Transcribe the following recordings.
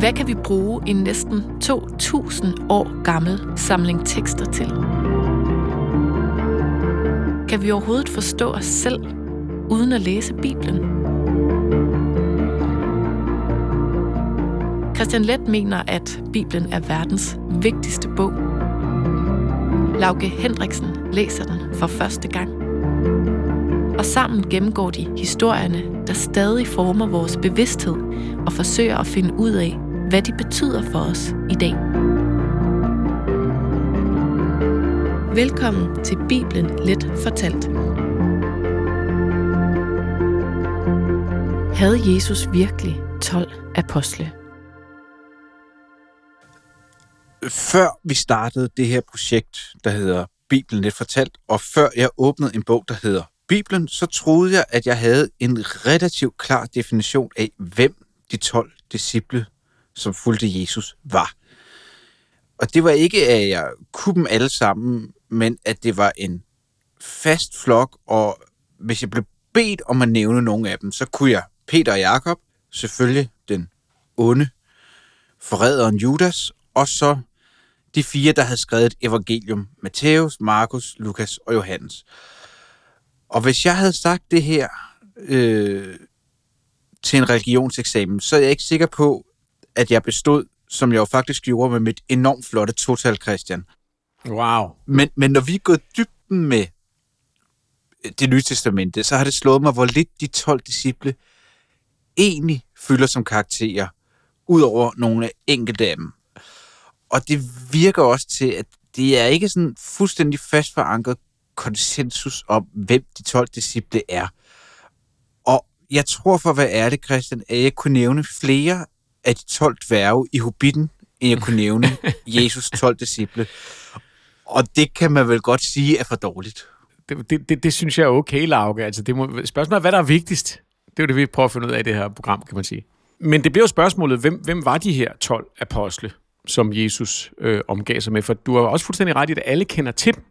Hvad kan vi bruge en næsten 2000 år gammel samling tekster til? Kan vi overhovedet forstå os selv, uden at læse Bibelen? Christian Leth mener, at Bibelen er verdens vigtigste bog. Lauke Hendriksen læser den for første gang. Og sammen gennemgår de historierne, der stadig former vores bevidsthed og forsøger at finde ud af, hvad de betyder for os i dag. Velkommen til Bibelen Let fortalt. Havde Jesus virkelig 12 apostle? Før vi startede det her projekt, der hedder Bibelen Let fortalt, og før jeg åbnede en bog, der hedder Bibelen, så troede jeg, at jeg havde en relativt klar definition af, hvem de 12 disciple, som fulgte Jesus, var. Og det var ikke, at jeg kunne dem alle sammen, men at det var en fast flok, og hvis jeg blev bedt om at nævne nogle af dem, så kunne jeg Peter og Jakob, selvfølgelig den onde forræderen Judas, og så de 4, der havde skrevet et evangelium: Matthæus, Markus, Lukas og Johannes. Og hvis jeg havde sagt det her til en religionseksamen, så er jeg ikke sikker på, at jeg bestod, som jeg jo faktisk gjorde med mit enormt flotte total, Christian. Wow. Men når vi er gået dybden med det nye testamente, så har det slået mig, hvor lidt de 12 disciple egentlig fylder som karakterer, ud over nogle enkelte af dem. Og det virker også til, at det er ikke sådan fuldstændig fast forankret konsensus om, hvem de 12 disciple er. Og jeg tror, for hvad er det, Christian, at jeg kunne nævne flere af de 12 dværge i Hobbiten, end jeg kunne nævne Jesus 12 disciple. Og det kan man vel godt sige er for dårligt. Det synes jeg er okay, Lauke. Altså, spørgsmålet er, hvad der er vigtigst. Det er jo det, vi prøver at finde ud af i det her program, kan man sige. Men det bliver jo spørgsmålet, hvem var de her 12 apostle, som Jesus omgav sig med? For du har også fuldstændig ret i, at alle kender til dem.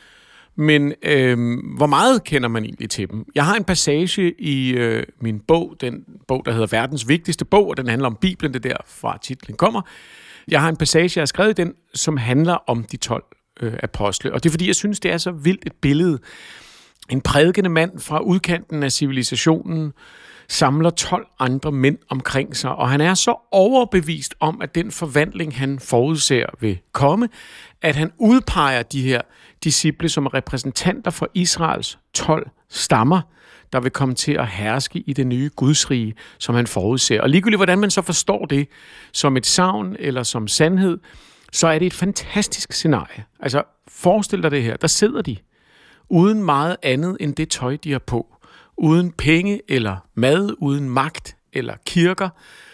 Men hvor meget kender man egentlig til dem? Jeg har en passage i min bog, den bog, der hedder Verdens vigtigste bog, og den handler om Bibelen, det er derfra titlen kommer. Jeg har en passage, jeg har skrevet i den, som handler om de 12 apostle. Og det er fordi, jeg synes, det er så vildt et billede. En prædikende mand fra udkanten af civilisationen samler 12 andre mænd omkring sig, og han er så overbevist om, at den forvandling, han forudser vil komme, at han udpeger de her disciple som repræsentanter for Israels 12 stammer, der vil komme til at herske i det nye gudsrige, som han forudser. Og ligegyldigt hvordan man så forstår det, som et sagn eller som sandhed, så er det et fantastisk scenarie. Altså, forestil dig det her. Der sidder de, uden meget andet end det tøj, de har på. Uden penge eller mad, uden magt eller kirker,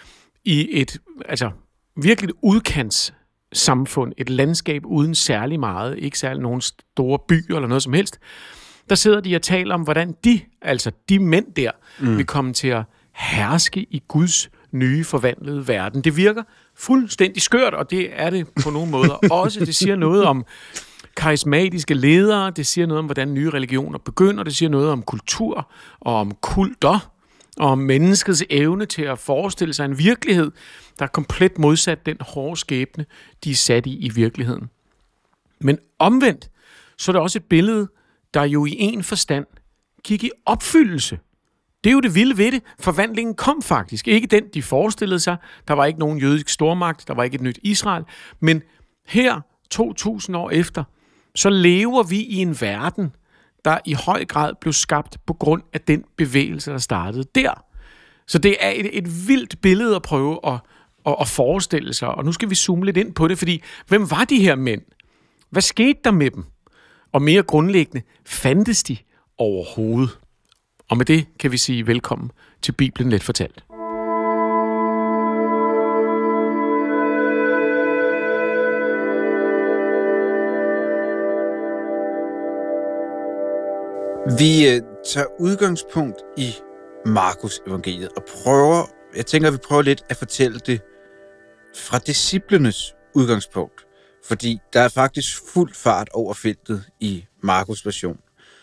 i et virkelig udkantssamfund, et landskab uden særlig meget, ikke særlig nogen store byer eller noget som helst. Der sidder de og taler om, hvordan de mænd der, vil komme til at herske i Guds nye forvandlede verden. Det virker fuldstændig skørt, og det er det på nogle måder også. Det siger noget om karismatiske ledere, det siger noget om, hvordan nye religioner begynder, det siger noget om kultur og om kulter, og om menneskets evne til at forestille sig en virkelighed, der er komplet modsat den hårde skæbne, de er sat i virkeligheden. Men omvendt, så er det også et billede, der jo i en forstand gik i opfyldelse. Det er jo det vilde ved det. Forvandlingen kom faktisk. Ikke den, de forestillede sig. Der var ikke nogen jødisk stormagt, der var ikke et nyt Israel. Men her, 2000 år efter, så lever vi i en verden, der i høj grad blev skabt på grund af den bevægelse, der startede der. Så det er et vildt billede at prøve at forestille sig. Og nu skal vi zoome lidt ind på det, fordi hvem var de her mænd? Hvad skete der med dem? Og mere grundlæggende, fandtes de overhovedet? Og med det kan vi sige velkommen til Bibelen Let fortalt. Vi tager udgangspunkt i Markus evangeliet og vi prøver lidt at fortælle det fra disciplenes udgangspunkt. Fordi der er faktisk fuld fart over feltet i Markus version.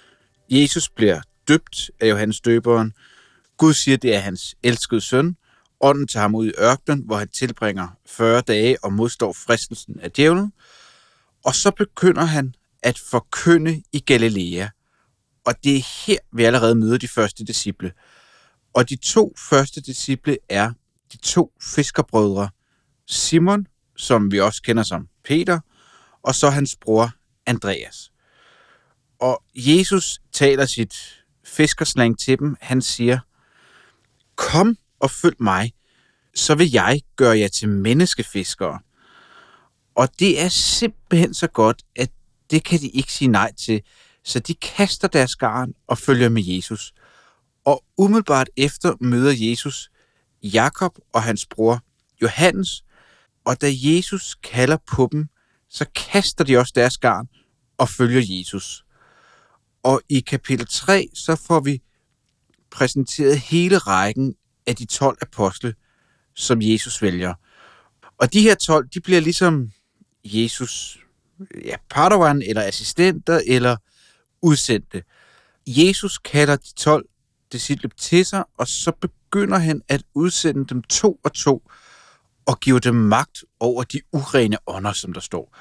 Jesus bliver døbt af Johannes døberen. Gud siger, det er hans elskede søn. Ånden tager ham ud i ørkenen, hvor han tilbringer 40 dage og modstår fristelsen af djævlen. Og så begynder han at forkynde i Galilea. Og det er her, vi allerede møder de første disciple. Og de 2 første disciple er de 2 fiskerbrødre. Simon, som vi også kender som Peter, og så hans bror Andreas. Og Jesus taler sit fiskerslang til dem. Han siger, kom og følg mig, så vil jeg gøre jer til menneskefiskere. Og det er simpelthen så godt, at det kan de ikke sige nej til. Så de kaster deres garn og følger med Jesus. Og umiddelbart efter møder Jesus Jakob og hans bror Johannes. Og da Jesus kalder på dem, så kaster de også deres garn og følger Jesus. Og i kapitel 3, så får vi præsenteret hele rækken af de 12 apostle, som Jesus vælger. Og de her 12, de bliver ligesom Jesus padawan eller assistenter eller udsendte. Jesus kalder de 12 disciple til sig, og så begynder han at udsende dem 2 og 2 og give dem magt over de urene ånder, som der står.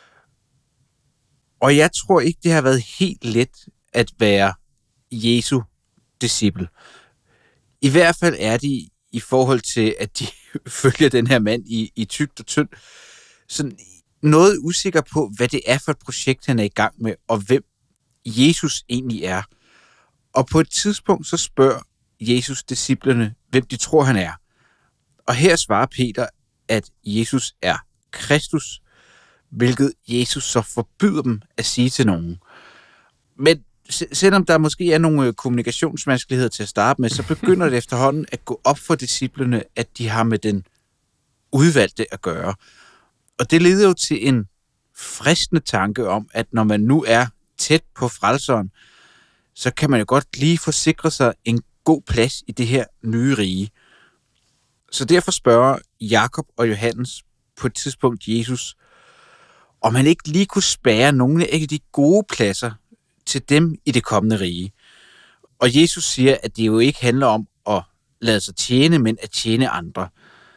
Og jeg tror ikke, det har været helt let at være Jesu disciple. I hvert fald er de i forhold til, at de følger den her mand i tykt og tynd, sådan noget usikker på, hvad det er for et projekt, han er i gang med, og hvem Jesus egentlig er. Og på et tidspunkt så spørger Jesus disciplene, hvem de tror, han er. Og her svarer Peter, at Jesus er Kristus, hvilket Jesus så forbyder dem at sige til nogen. Men selvom der måske er nogle kommunikationsvanskeligheder til at starte med, så begynder det efterhånden at gå op for disciplene, at de har med den udvalgte at gøre. Og det leder jo til en fristende tanke om, at når man nu er tæt på frelseren, så kan man jo godt lige forsikre sig en god plads i det her nye rige. Så derfor spørger Jakob og Johannes på et tidspunkt Jesus, om han ikke lige kunne spærre nogle af de gode pladser til dem i det kommende rige. Og Jesus siger, at det jo ikke handler om at lade sig tjene, men at tjene andre.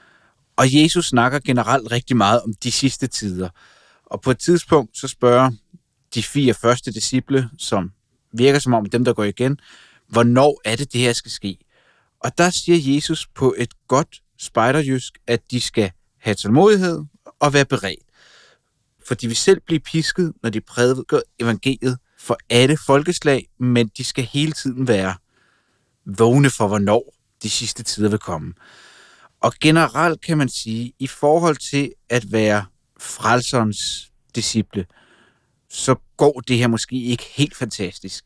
Og Jesus snakker generelt rigtig meget om de sidste tider. Og på et tidspunkt så spørger de 4 første disciple, som virker som om dem, der går igen, hvornår er det her skal ske? Og der siger Jesus på et godt spejderjysk, at de skal have tålmodighed og være beredt. For de vil selv blive pisket, når de prædiker evangeliet for alle folkeslag, men de skal hele tiden være vågne for, hvornår de sidste tider vil komme. Og generelt kan man sige, i forhold til at være frelserens disciple, så går det her måske ikke helt fantastisk.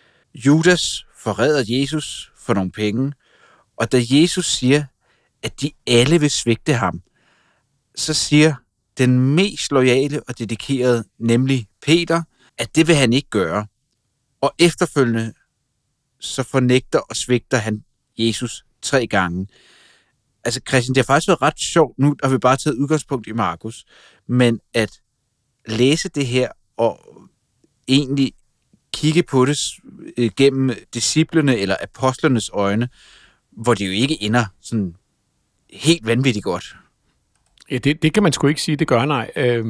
Judas forræder Jesus for nogle penge, og da Jesus siger, at de alle vil svigte ham, så siger den mest loyale og dedikerede, nemlig Peter, at det vil han ikke gøre. Og efterfølgende så fornægter og svigter han Jesus 3 gange. Altså Christian, det har faktisk været ret sjovt, nu har vi bare taget udgangspunkt i Markus, men at læse det her og egentlig kigge på det gennem disciplene eller apostlernes øjne, hvor det jo ikke ender sådan helt vanvittigt godt. Ja, det kan man sgu ikke sige, det gør nej.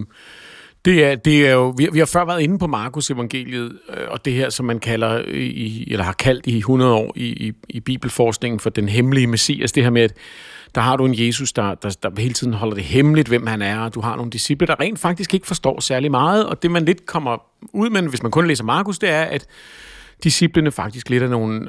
Det er jo, vi har før været inde på Markus evangeliet, og det her, som man kalder, eller har kaldt i 100 år i bibelforskningen for den hemmelige messias, det her med, at der har du en Jesus, der hele tiden holder det hemmeligt, hvem han er, og du har nogle disciple, der rent faktisk ikke forstår særlig meget, og det man lidt kommer ud med, hvis man kun læser Markus, det er, at disciplene faktisk lidt af nogle,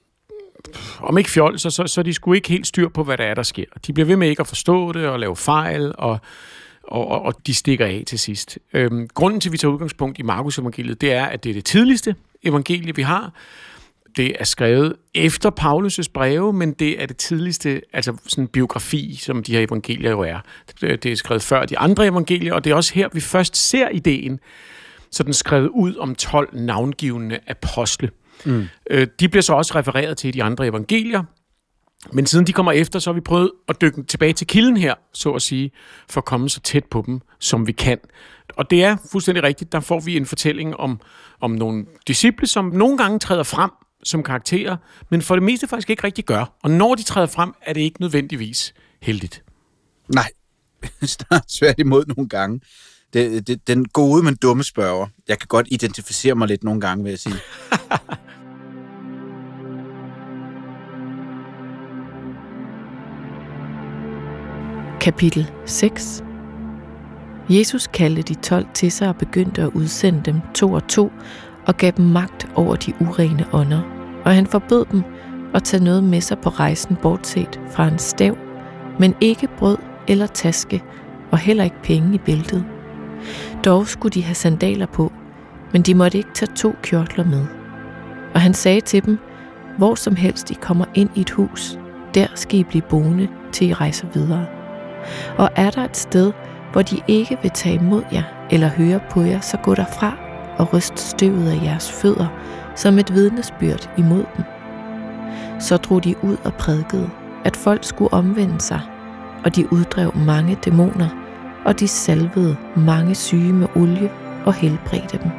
om ikke fjolser, så de skulle ikke helt styr på, hvad der er, der sker. De bliver ved med ikke at forstå det, og lave fejl, og de stikker af til sidst. Grunden til, at vi tager udgangspunkt i Markus evangeliet, det er, at det er det tidligste evangelie, vi har. Det er skrevet efter Paulus' breve, men det er det tidligste, altså sådan en biografi, som de her evangelier jo er. Det er skrevet før de andre evangelier, og det er også her, vi først ser ideen, så den skrevet ud om 12 navngivende apostle. De bliver så også refereret til i de andre evangelier, men siden de kommer efter, så har vi prøvet at dykke tilbage til kilden her, så at sige, for at komme så tæt på dem, som vi kan. Og det er fuldstændig rigtigt, der får vi en fortælling om nogle disciple, som nogle gange træder frem som karakterer, men for det meste faktisk ikke rigtig gør. Og når de træder frem, er det ikke nødvendigvis heldigt. Nej, snart svært imod nogle gange. Den gode, men dumme spørger. Jeg kan godt identificere mig lidt nogle gange, vil jeg sige. Kapitel 6. Jesus kaldte de 12 til sig og begyndte at udsende dem 2 og 2 og gav dem magt over de urene ånder. Og han forbød dem at tage noget med sig på rejsen bortset fra en stav, men ikke brød eller taske og heller ikke penge i bæltet. Dog skulle de have sandaler på, men de måtte ikke tage 2 kjortler med. Og han sagde til dem, hvor som helst I kommer ind i et hus, der skal I blive boende, til I rejser videre. Og er der et sted, hvor de ikke vil tage imod jer eller høre på jer, så gå derfra og ryst støvet af jeres fødder som et vidnesbyrd imod dem. Så drog de ud og prædikede, at folk skulle omvende sig, og de uddrev mange dæmoner, og de salvede mange syge med olie og helbredte dem.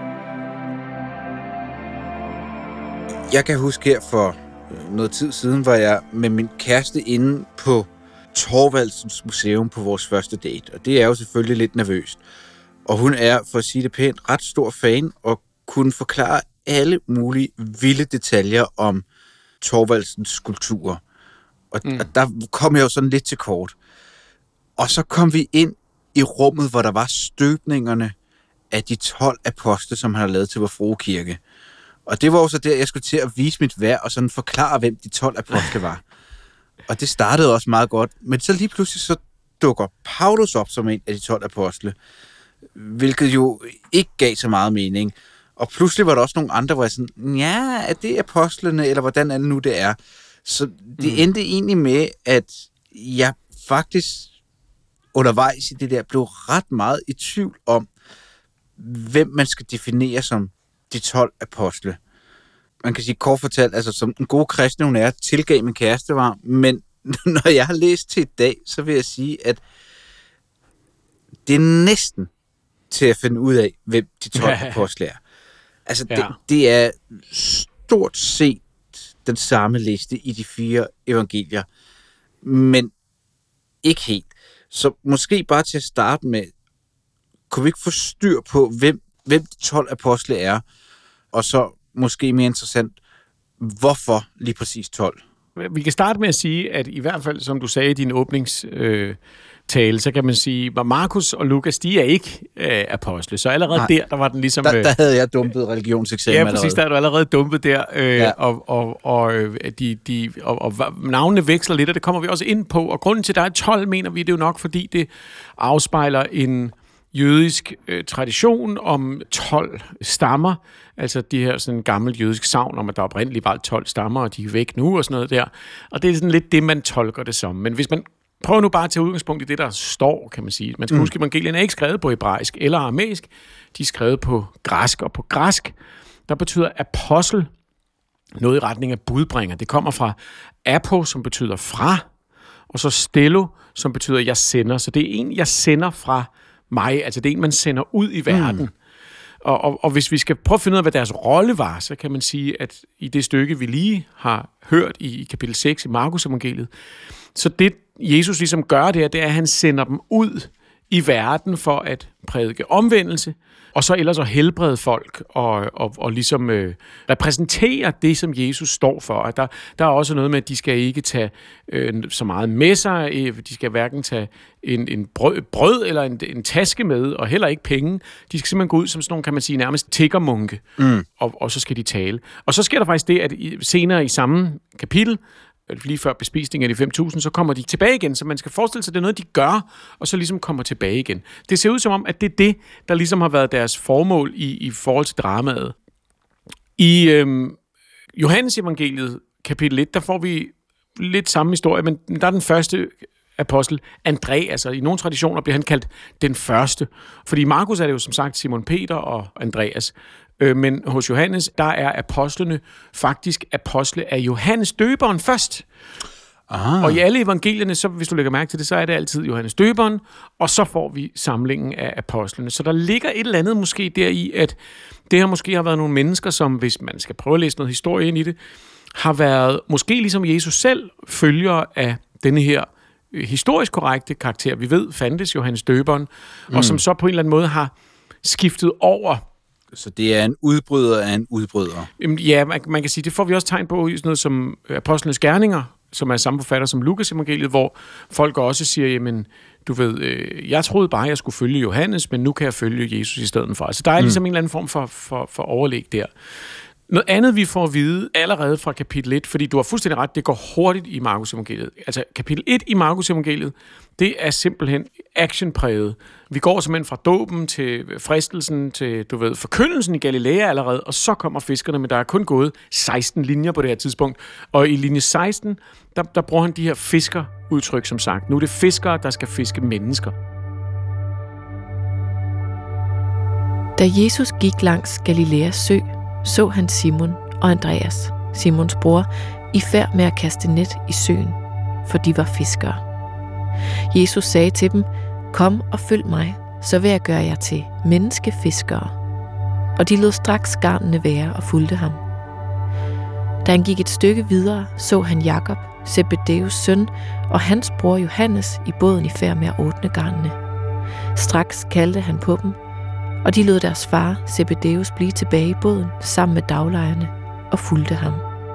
Jeg kan huske her for noget tid siden, var jeg med min kæreste inde på Thorvaldsens Museum på vores første date, og det er jo selvfølgelig lidt nervøst. Og hun er, for at sige det pænt, ret stor fan og kunne forklare alle mulige vilde detaljer om Thorvaldsens skulpturer. Og der kom jeg jo sådan lidt til kort. Og så kom vi ind i rummet, hvor der var støbningerne af de 12 apostle, som han har lavet til Vor Frue Kirke. Og det var også der, jeg skulle til at vise mit værd og sådan forklare, hvem de 12 apostle var. Og det startede også meget godt. Men så lige pludselig så dukker Paulus op som en af de 12 apostle, hvilket jo ikke gav så meget mening. Og pludselig var der også nogle andre, hvor jeg sådan, ja, er det apostlene, eller hvordan er det nu, det er? Så det endte egentlig med, at jeg faktisk undervejs i det der blev ret meget i tvivl om, hvem man skal definere som de 12 apostle. Man kan sige kort fortalt, altså som en god kristen hun er, tilgav min kæreste var, men når jeg har læst til i dag, så vil jeg sige, at det er næsten til at finde ud af, hvem de 12 apostle er. Altså, det er stort set den samme liste i de 4 evangelier, men ikke helt. Så måske bare til at starte med, kunne vi ikke få styr på, hvem de 12 apostle er, og så måske mere interessant, hvorfor lige præcis 12? Vi kan starte med at sige, at i hvert fald, som du sagde i din åbningstale, så kan man sige, at Markus og Lukas, de er ikke apostle. Så allerede der var den ligesom... Der havde jeg dumpet religionseksamen allerede. Ja, præcis, der er du allerede dumpet der. Og navnene veksler lidt, og det kommer vi også ind på. Og grunden til, at der er 12, mener vi, det er jo nok, fordi det afspejler en jødisk tradition om 12 stammer, altså de her sådan gammel jødisk sagn om, at der oprindeligt var 12 stammer, og de er væk nu og sådan noget der. Og det er sådan lidt det, man tolker det som. Men hvis man prøver nu bare at tage udgangspunkt i det, der står, kan man sige. Man skal huske, at evangelierne er ikke skrevet på hebraisk eller aramæisk. De er skrevet på græsk, og på græsk, der betyder apostel noget i retning af budbringer. Det kommer fra apo, som betyder fra, og så stello, som betyder jeg sender. Så det er en, jeg sender fra mig, altså det er en, man sender ud i verden. Og hvis vi skal prøve at finde ud af, hvad deres rolle var, så kan man sige, at i det stykke, vi lige har hørt i kapitel 6 i Markus evangeliet, så det Jesus ligesom gør det er, at han sender dem ud i verden for at prædike omvendelse, og så ellers at helbrede folk og ligesom repræsentere det, som Jesus står for. At der er også noget med, at de skal ikke tage så meget med sig, de skal hverken tage en brød eller en taske med, og heller ikke penge. De skal simpelthen gå ud som sådan nogle, kan man sige, nærmest tiggermunke, og så skal de tale. Og så sker der faktisk det, at senere i samme kapitel, lige før bespisningen af de 5.000, så kommer de tilbage igen, så man skal forestille sig, at det er noget, de gør, og så ligesom kommer tilbage igen. Det ser ud som om, at det er det, der ligesom har været deres formål i forhold til dramaet. I Johannes evangeliet, kapitel 1, der får vi lidt samme historie, men der er den første apostel, Andreas, og i nogle traditioner bliver han kaldt den første. Fordi i Markus er det jo som sagt Simon Peter og Andreas, men hos Johannes, der er apostlene faktisk apostle af Johannes døberen først. Aha. Og i alle evangelierne, så, hvis du lægger mærke til det, så er det altid Johannes Døberen, og så får vi samlingen af apostlene. Så der ligger et eller andet måske deri, at det her måske har været nogle mennesker, som, hvis man skal prøve at læse noget historie ind i det, har været, måske ligesom Jesus selv, følgere af denne her historisk korrekte karakter. Vi ved, fandtes Johannes Døberen, og som så på en eller anden måde har skiftet over. Så det er en udbryder af en udbryder? Ja, man kan sige, det får vi også tegn på i sådan noget som Apostlenes Gerninger, som er samme forfatter som Lukas evangeliet, hvor folk også siger, jamen, du ved, jeg troede bare, jeg skulle følge Johannes, men nu kan jeg følge Jesus i stedet for. Så der er ligesom en eller anden form for overlæg der. Noget andet, vi får at vide allerede fra kapitel 1, fordi du har fuldstændig ret, det går hurtigt i Markus evangeliet. Altså kapitel 1 i Markus evangeliet, det er simpelthen actionpræget. Vi går simpelthen fra dåben til fristelsen til, du ved, forkyndelsen i Galilea allerede, og så kommer fiskerne, men der er kun gået 16 linjer på det her tidspunkt. Og i linje 16, der bruger han de her fiskerudtryk, som sagt. Nu er det fiskere, der skal fiske mennesker. Da Jesus gik langs Galileas sø, så han Simon og Andreas, Simons bror, i færd med at kaste net i søen, for de var fiskere. Jesus sagde til dem, kom og følg mig, så vil jeg gøre jer til menneskefiskere. Og de lod straks garnene være og fulgte ham. Da han gik et stykke videre, så han Jakob, Zebedeus søn, og hans bror Johannes i båden i færd med at åbne garnene. Straks kaldte han på dem, og de lod deres far, Zebedeus, blive tilbage i båden sammen med daglejerne og fulgte ham.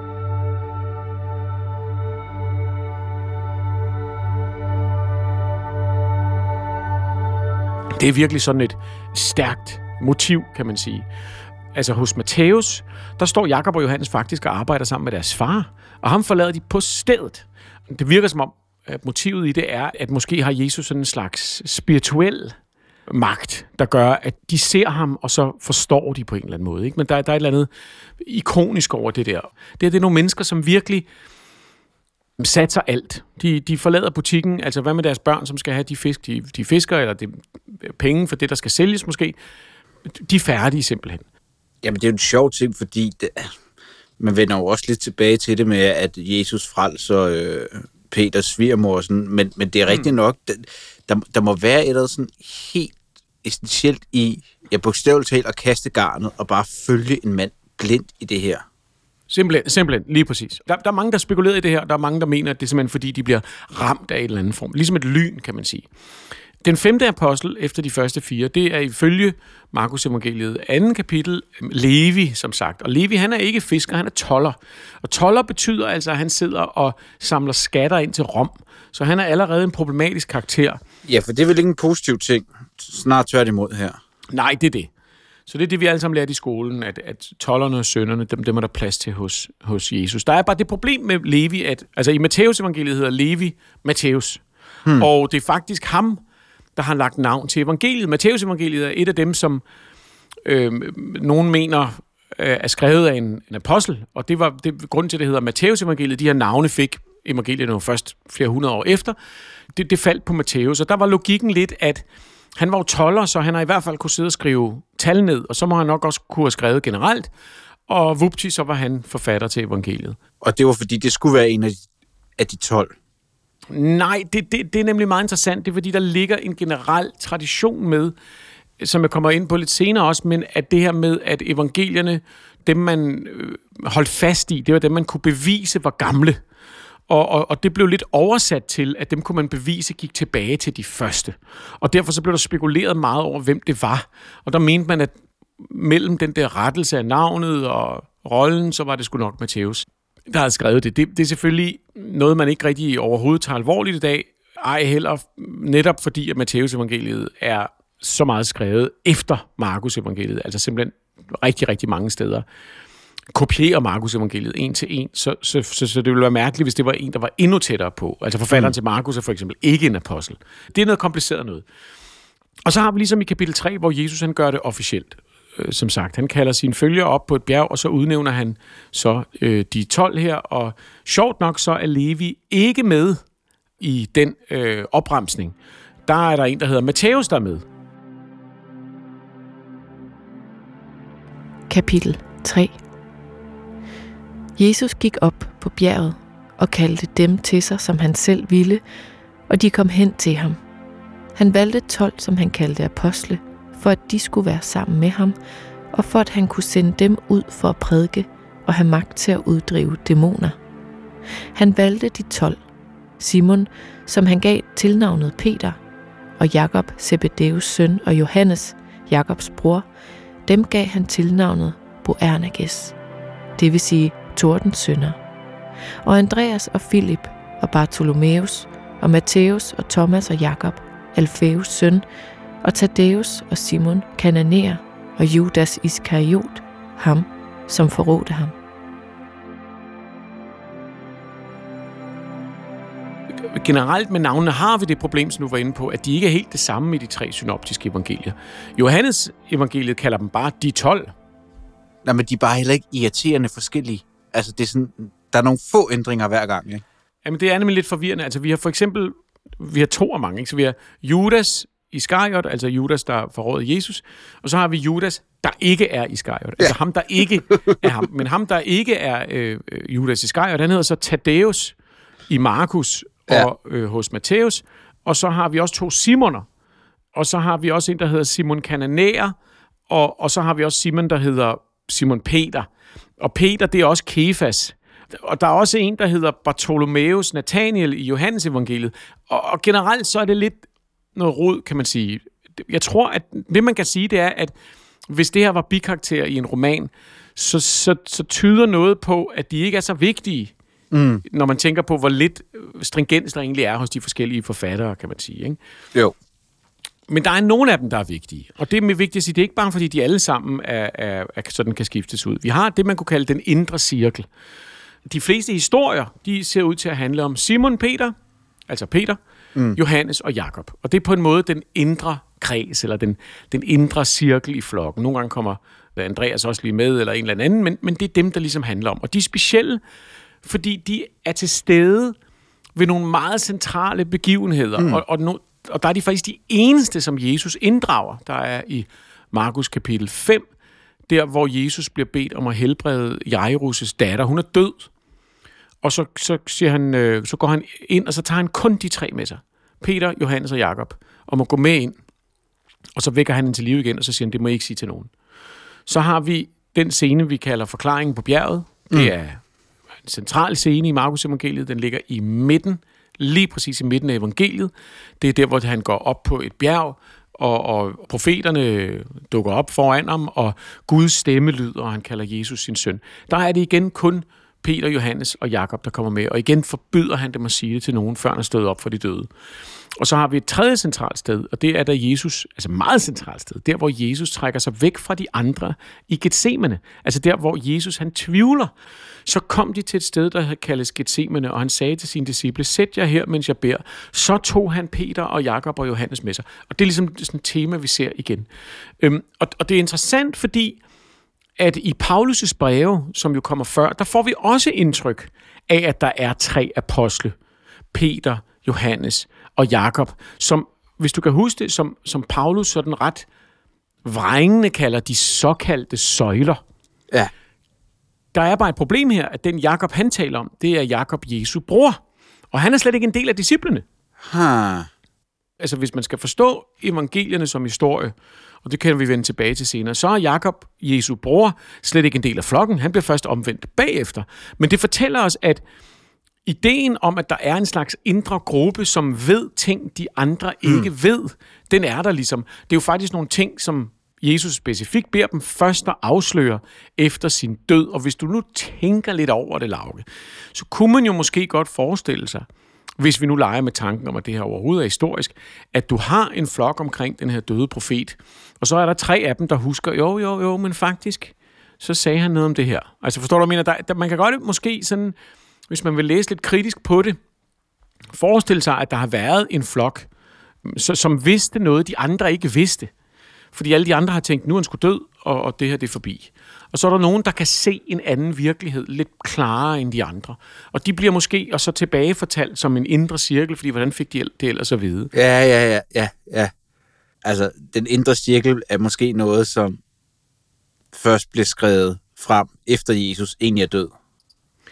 Det er virkelig sådan et stærkt motiv, kan man sige. Altså hos Matthæus, der står Jakob og Johannes faktisk og arbejder sammen med deres far, og ham forlader de på stedet. Det virker som om, at motivet i det er, at måske har Jesus sådan en slags spirituel magt, der gør, at de ser ham, og så forstår de på en eller anden måde. Ikke? Men der er et eller andet ikonisk over det der. Det er nogle mennesker, som virkelig satser alt. De forlader butikken, altså hvad med deres børn, som skal have de fisk, de fisker, eller det penge for det, der skal sælges måske. De er færdige simpelthen. Jamen, det er jo en sjov ting, fordi man vender jo også lidt tilbage til det med, at Jesus frelser Peters svigermor og sådan, men det er rigtigt nok, der må være et eller andet sådan helt essentielt i, bogstaveligt talt at kaste garnet og bare følge en mand blindt i det her. Simpelthen, lige præcis. Der er mange, der spekulerer i det her, der er mange, der mener, at det er simpelthen fordi, de bliver ramt af en eller anden form. Ligesom et lyn, kan man sige. Den 5. apostel efter de første 4, det er ifølge Markus evangeliet 2. kapitel Levi, som sagt. Og Levi, han er ikke fisker, han er toller. Og toller betyder altså, at han sidder og samler skatter ind til Rom. Så han er allerede en problematisk karakter. Ja, for det er vel ikke en positiv ting. Snart tværtimod her. Nej, det er det. Så det er det, vi alle sammen lærte i skolen, at tollerne og sønnerne, dem er der plads til hos Jesus. Der er bare det problem med Levi, at altså i Matthæus evangeliet hedder Levi Matthæus. Og det er faktisk ham, der har lagt navn til evangeliet. Matthæus evangeliet er et af dem, som nogen mener er skrevet af en apostel, og det var grunden til, at det hedder Matthæus evangeliet. De her navne fik evangeliet jo først flere hundrede år efter. Det faldt på Matthæus, og der var logikken lidt, at han var jo toller, så han har i hvert fald kunne sidde og skrive tal ned, og så må han nok også kunne have skrevet generelt, og vupti, så var han forfatter til evangeliet. Og det var fordi, det skulle være en af de 12? Nej, det er nemlig meget interessant. Det er fordi, der ligger en generel tradition med, som jeg kommer ind på lidt senere også, men at det her med, at evangelierne, dem man holdt fast i, det var dem, man kunne bevise var gamle. Og det blev lidt oversat til, at dem kunne man bevise gik tilbage til de første. Og derfor så blev der spekuleret meget over, hvem det var. Og der mente man, at mellem den der rettelse af navnet og rollen, så var det sgu nok Matthæus, der havde skrevet det. Det er selvfølgelig noget, man ikke rigtig overhovedet tager alvorligt i dag. Ej heller netop fordi, at Matthæus evangeliet er så meget skrevet efter Markus evangeliet. Altså simpelthen rigtig, rigtig mange steder kopierer Markus evangeliet en til en, så det ville være mærkeligt, hvis det var en, der var endnu tættere på. Altså forfatteren til Markus er for eksempel ikke en apostel. Det er noget kompliceret noget. Og så har vi ligesom i kapitel 3, hvor Jesus han gør det officielt. Som sagt, han kalder sine følgere op på et bjerg, og så udnævner han så de 12 her, og sjovt nok så er Levi ikke med i den opremsning. Der er der en, der hedder Matthæus, der er med. Kapitel 3. Jesus gik op på bjerget, og kaldte dem til sig, som han selv ville, og de kom hen til ham. Han valgte 12, som han kaldte apostle, for at de skulle være sammen med ham, og for at han kunne sende dem ud for at prædike og have magt til at uddrive dæmoner. Han valgte de 12, Simon, som han gav tilnavnet Peter, og Jakob, Zebedeus søn, og Johannes, Jakobs bror, dem gav han tilnavnet Boanerges, det vil sige Tordens sønner, og Andreas og Filip og Bartolomeus og Matthæus og Thomas og Jakob, Alfæus søn, og Thaddeus og Simon Kananæer og Judas Iskariot, ham som forrådte ham. Generelt med navnene har vi det problem, som du var inde på, at de ikke er helt det samme i de 3 synoptiske evangelier. Johannes evangeliet kalder dem bare de 12. Nej, men de er bare heller ikke irriterende forskellige. Altså, det er sådan, der er nogle få ændringer hver gang, ikke? Jamen, det er nemlig lidt forvirrende. Altså, vi har for eksempel, to af mange, ikke? Så vi har Judas Iskariot, altså Judas, der forrådede Jesus, og så har vi Judas, der ikke er Iskariot. Altså ham, der ikke er ham. Men ham, der ikke er Judas Iskariot, han hedder så Thaddeus i Markus og hos Matthæus, og så har vi også 2 Simoner, og så har vi også en, der hedder Simon Kananæer, og så har vi også Simon, der hedder Simon Peter. Og Peter, det er også Kefas. Og der er også en, der hedder Bartolomeus Nathaniel i Johannes evangeliet. Og generelt så er det lidt noget rod, kan man sige. Jeg tror, at det, man kan sige, det er, at hvis det her var bikarakterer i en roman, så tyder noget på, at de ikke er så vigtige, når man tænker på, hvor lidt stringens der egentlig er hos de forskellige forfattere, kan man sige. Ikke? Jo. Men der er nogle af dem, der er vigtige. Og det er vigtigt at sige, det er ikke bare, fordi de alle sammen er sådan kan skiftes ud. Vi har det, man kunne kalde den indre cirkel. De fleste historier, de ser ud til at handle om Simon Peter, altså Peter, Johannes og Jakob. Og det er på en måde den indre kreds, eller den indre cirkel i flokken. Nogle gange kommer Andreas også lige med, eller en eller anden, men det er dem, der ligesom handler om. Og de er specielle, fordi de er til stede ved nogle meget centrale begivenheder. Og der er de faktisk de eneste, som Jesus inddrager. Der er i Markus kapitel 5, der hvor Jesus bliver bedt om at helbrede Jairus' datter. Hun er død. Og så siger han, så går han ind, og så tager han kun de 3 med sig. Peter, Johannes og Jakob. Og må gå med ind. Og så vækker han hende til live igen, og så siger han, det må I ikke sige til nogen. Så har vi den scene, vi kalder forklaringen på bjerget. Det er en central scene i Markus evangeliet. Den ligger i midten, lige præcis i midten af evangeliet. Det er der, hvor han går op på et bjerg, og profeterne dukker op foran ham, og Guds stemme lyder, og han kalder Jesus sin søn. Der er det igen kun Peter, Johannes og Jakob, der kommer med, og igen forbyder han dem at sige det til nogen, før han er stået op for de døde. Og så har vi et tredje centralt sted, og det er der Jesus, altså meget centralt sted, der hvor Jesus trækker sig væk fra de andre i Getsemane. Altså der hvor Jesus han tvivler. Så kom de til et sted, der kaldes Getsemane, og han sagde til sine disciple, sæt jer her, mens jeg beder. Så tog han Peter og Jakob og Johannes med sig. Og det er ligesom sådan et tema, vi ser igen. Og det er interessant, fordi at i Paulus' breve, som jo kommer før, der får vi også indtryk af, at der er 3 apostle. Peter, Johannes og Jakob, som, hvis du kan huske det, som Paulus sådan ret vrængende kalder de såkaldte søjler. Ja. Der er bare et problem her, at den Jakob, han taler om, det er Jakob Jesu bror. Og han er slet ikke en del af disciplene. Altså, hvis man skal forstå evangelierne som historie, og det kan vi vende tilbage til senere, så er Jakob, Jesu bror, slet ikke en del af flokken. Han bliver først omvendt bagefter. Men det fortæller os, at ideen om, at der er en slags indre gruppe, som ved ting, de andre ikke ved, den er der ligesom. Det er jo faktisk nogle ting, som Jesus specifikt beder dem først at afsløre efter sin død. Og hvis du nu tænker lidt over det, Lauke, så kunne man jo måske godt forestille sig, hvis vi nu leger med tanken om, at det her overhovedet er historisk, at du har en flok omkring den her døde profet, og så er der 3 af dem, der husker, jo, men faktisk, så sagde han noget om det her. Altså forstår du, hvad jeg mener? Man kan godt måske sådan, hvis man vil læse lidt kritisk på det, forestille sig, at der har været en flok, som vidste noget, de andre ikke vidste. Fordi alle de andre har tænkt, nu er han sgu død, og det her det er forbi. Og så er der nogen, der kan se en anden virkelighed lidt klarere end de andre. Og de bliver måske også tilbagefortalt som en indre cirkel, fordi hvordan fik de det ellers at vide? Ja. Altså, den indre cirkel er måske noget, som først blev skrevet frem, efter Jesus egentlig er død.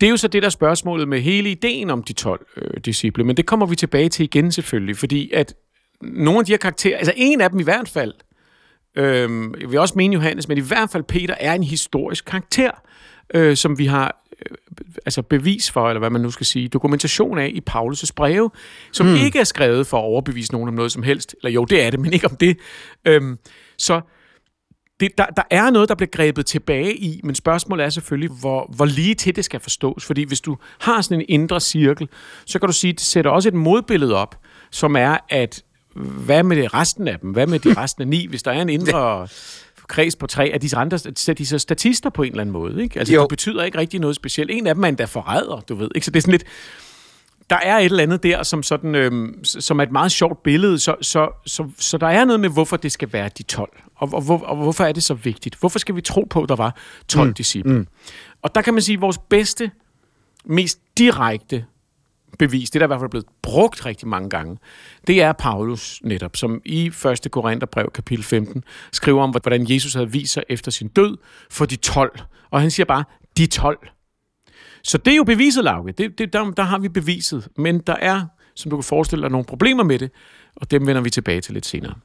Det er jo så det der spørgsmålet med hele ideen om de 12 disciple, men det kommer vi tilbage til igen selvfølgelig, fordi at nogle af de her karakterer, altså en af dem i hvert fald, jeg vil også mene Johannes, men i hvert fald Peter er en historisk karakter, som vi har bevis for, eller hvad man nu skal sige, dokumentation af i Paulus' breve, som ikke er skrevet for at overbevise nogen om noget som helst. Eller jo, det er det, men ikke om det. Så der er noget, der bliver grebet tilbage i, men spørgsmålet er selvfølgelig, hvor lige til det skal forstås. Fordi hvis du har sådan en indre cirkel, så kan du sige, at det sætter også et modbillede op, som er, at hvad med det resten af dem? Hvad med de resten af 9? Hvis der er en indre kreds på 3, er de andre de så statister på en eller anden måde, ikke? Altså, det betyder ikke rigtig noget specielt. En af dem er endda forræder, du ved, ikke? Så det er sådan lidt... Der er et eller andet der, som sådan, som er et meget sjovt billede, så der er noget med, hvorfor det skal være de 12. Og hvorfor er det så vigtigt? Hvorfor skal vi tro på, at der var 12 disciple? Og der kan man sige, at vores bedste, mest direkte bevis, det der i hvert fald er blevet brugt rigtig mange gange, det er Paulus netop, som i 1. Korintherbrev, kapitel 15, skriver om, hvordan Jesus havde vist sig efter sin død for de 12. Og han siger bare, de 12. Så det er jo beviset, Lauke. Der har vi beviset. Men der er, som du kan forestille dig, nogle problemer med det, og dem vender vi tilbage til lidt senere.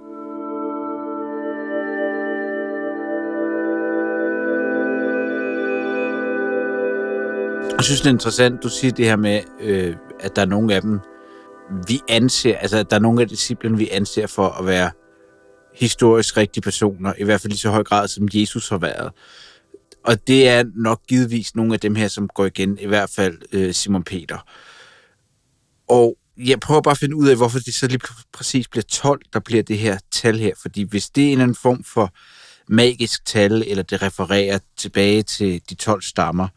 Jeg synes, det er interessant, du siger det her med, at der er nogle af dem, vi anser, altså at der er nogle af disciplene, vi anser for at være historisk rigtige personer, i hvert fald i så høj grad, som Jesus har været. Og det er nok givetvis nogle af dem her, som går igen, i hvert fald Simon Peter. Og jeg prøver bare at finde ud af, hvorfor det så lige præcis bliver 12, der bliver det her tal her. Fordi hvis det er en eller anden form for magisk tal, eller det refererer tilbage til de 12 stammer,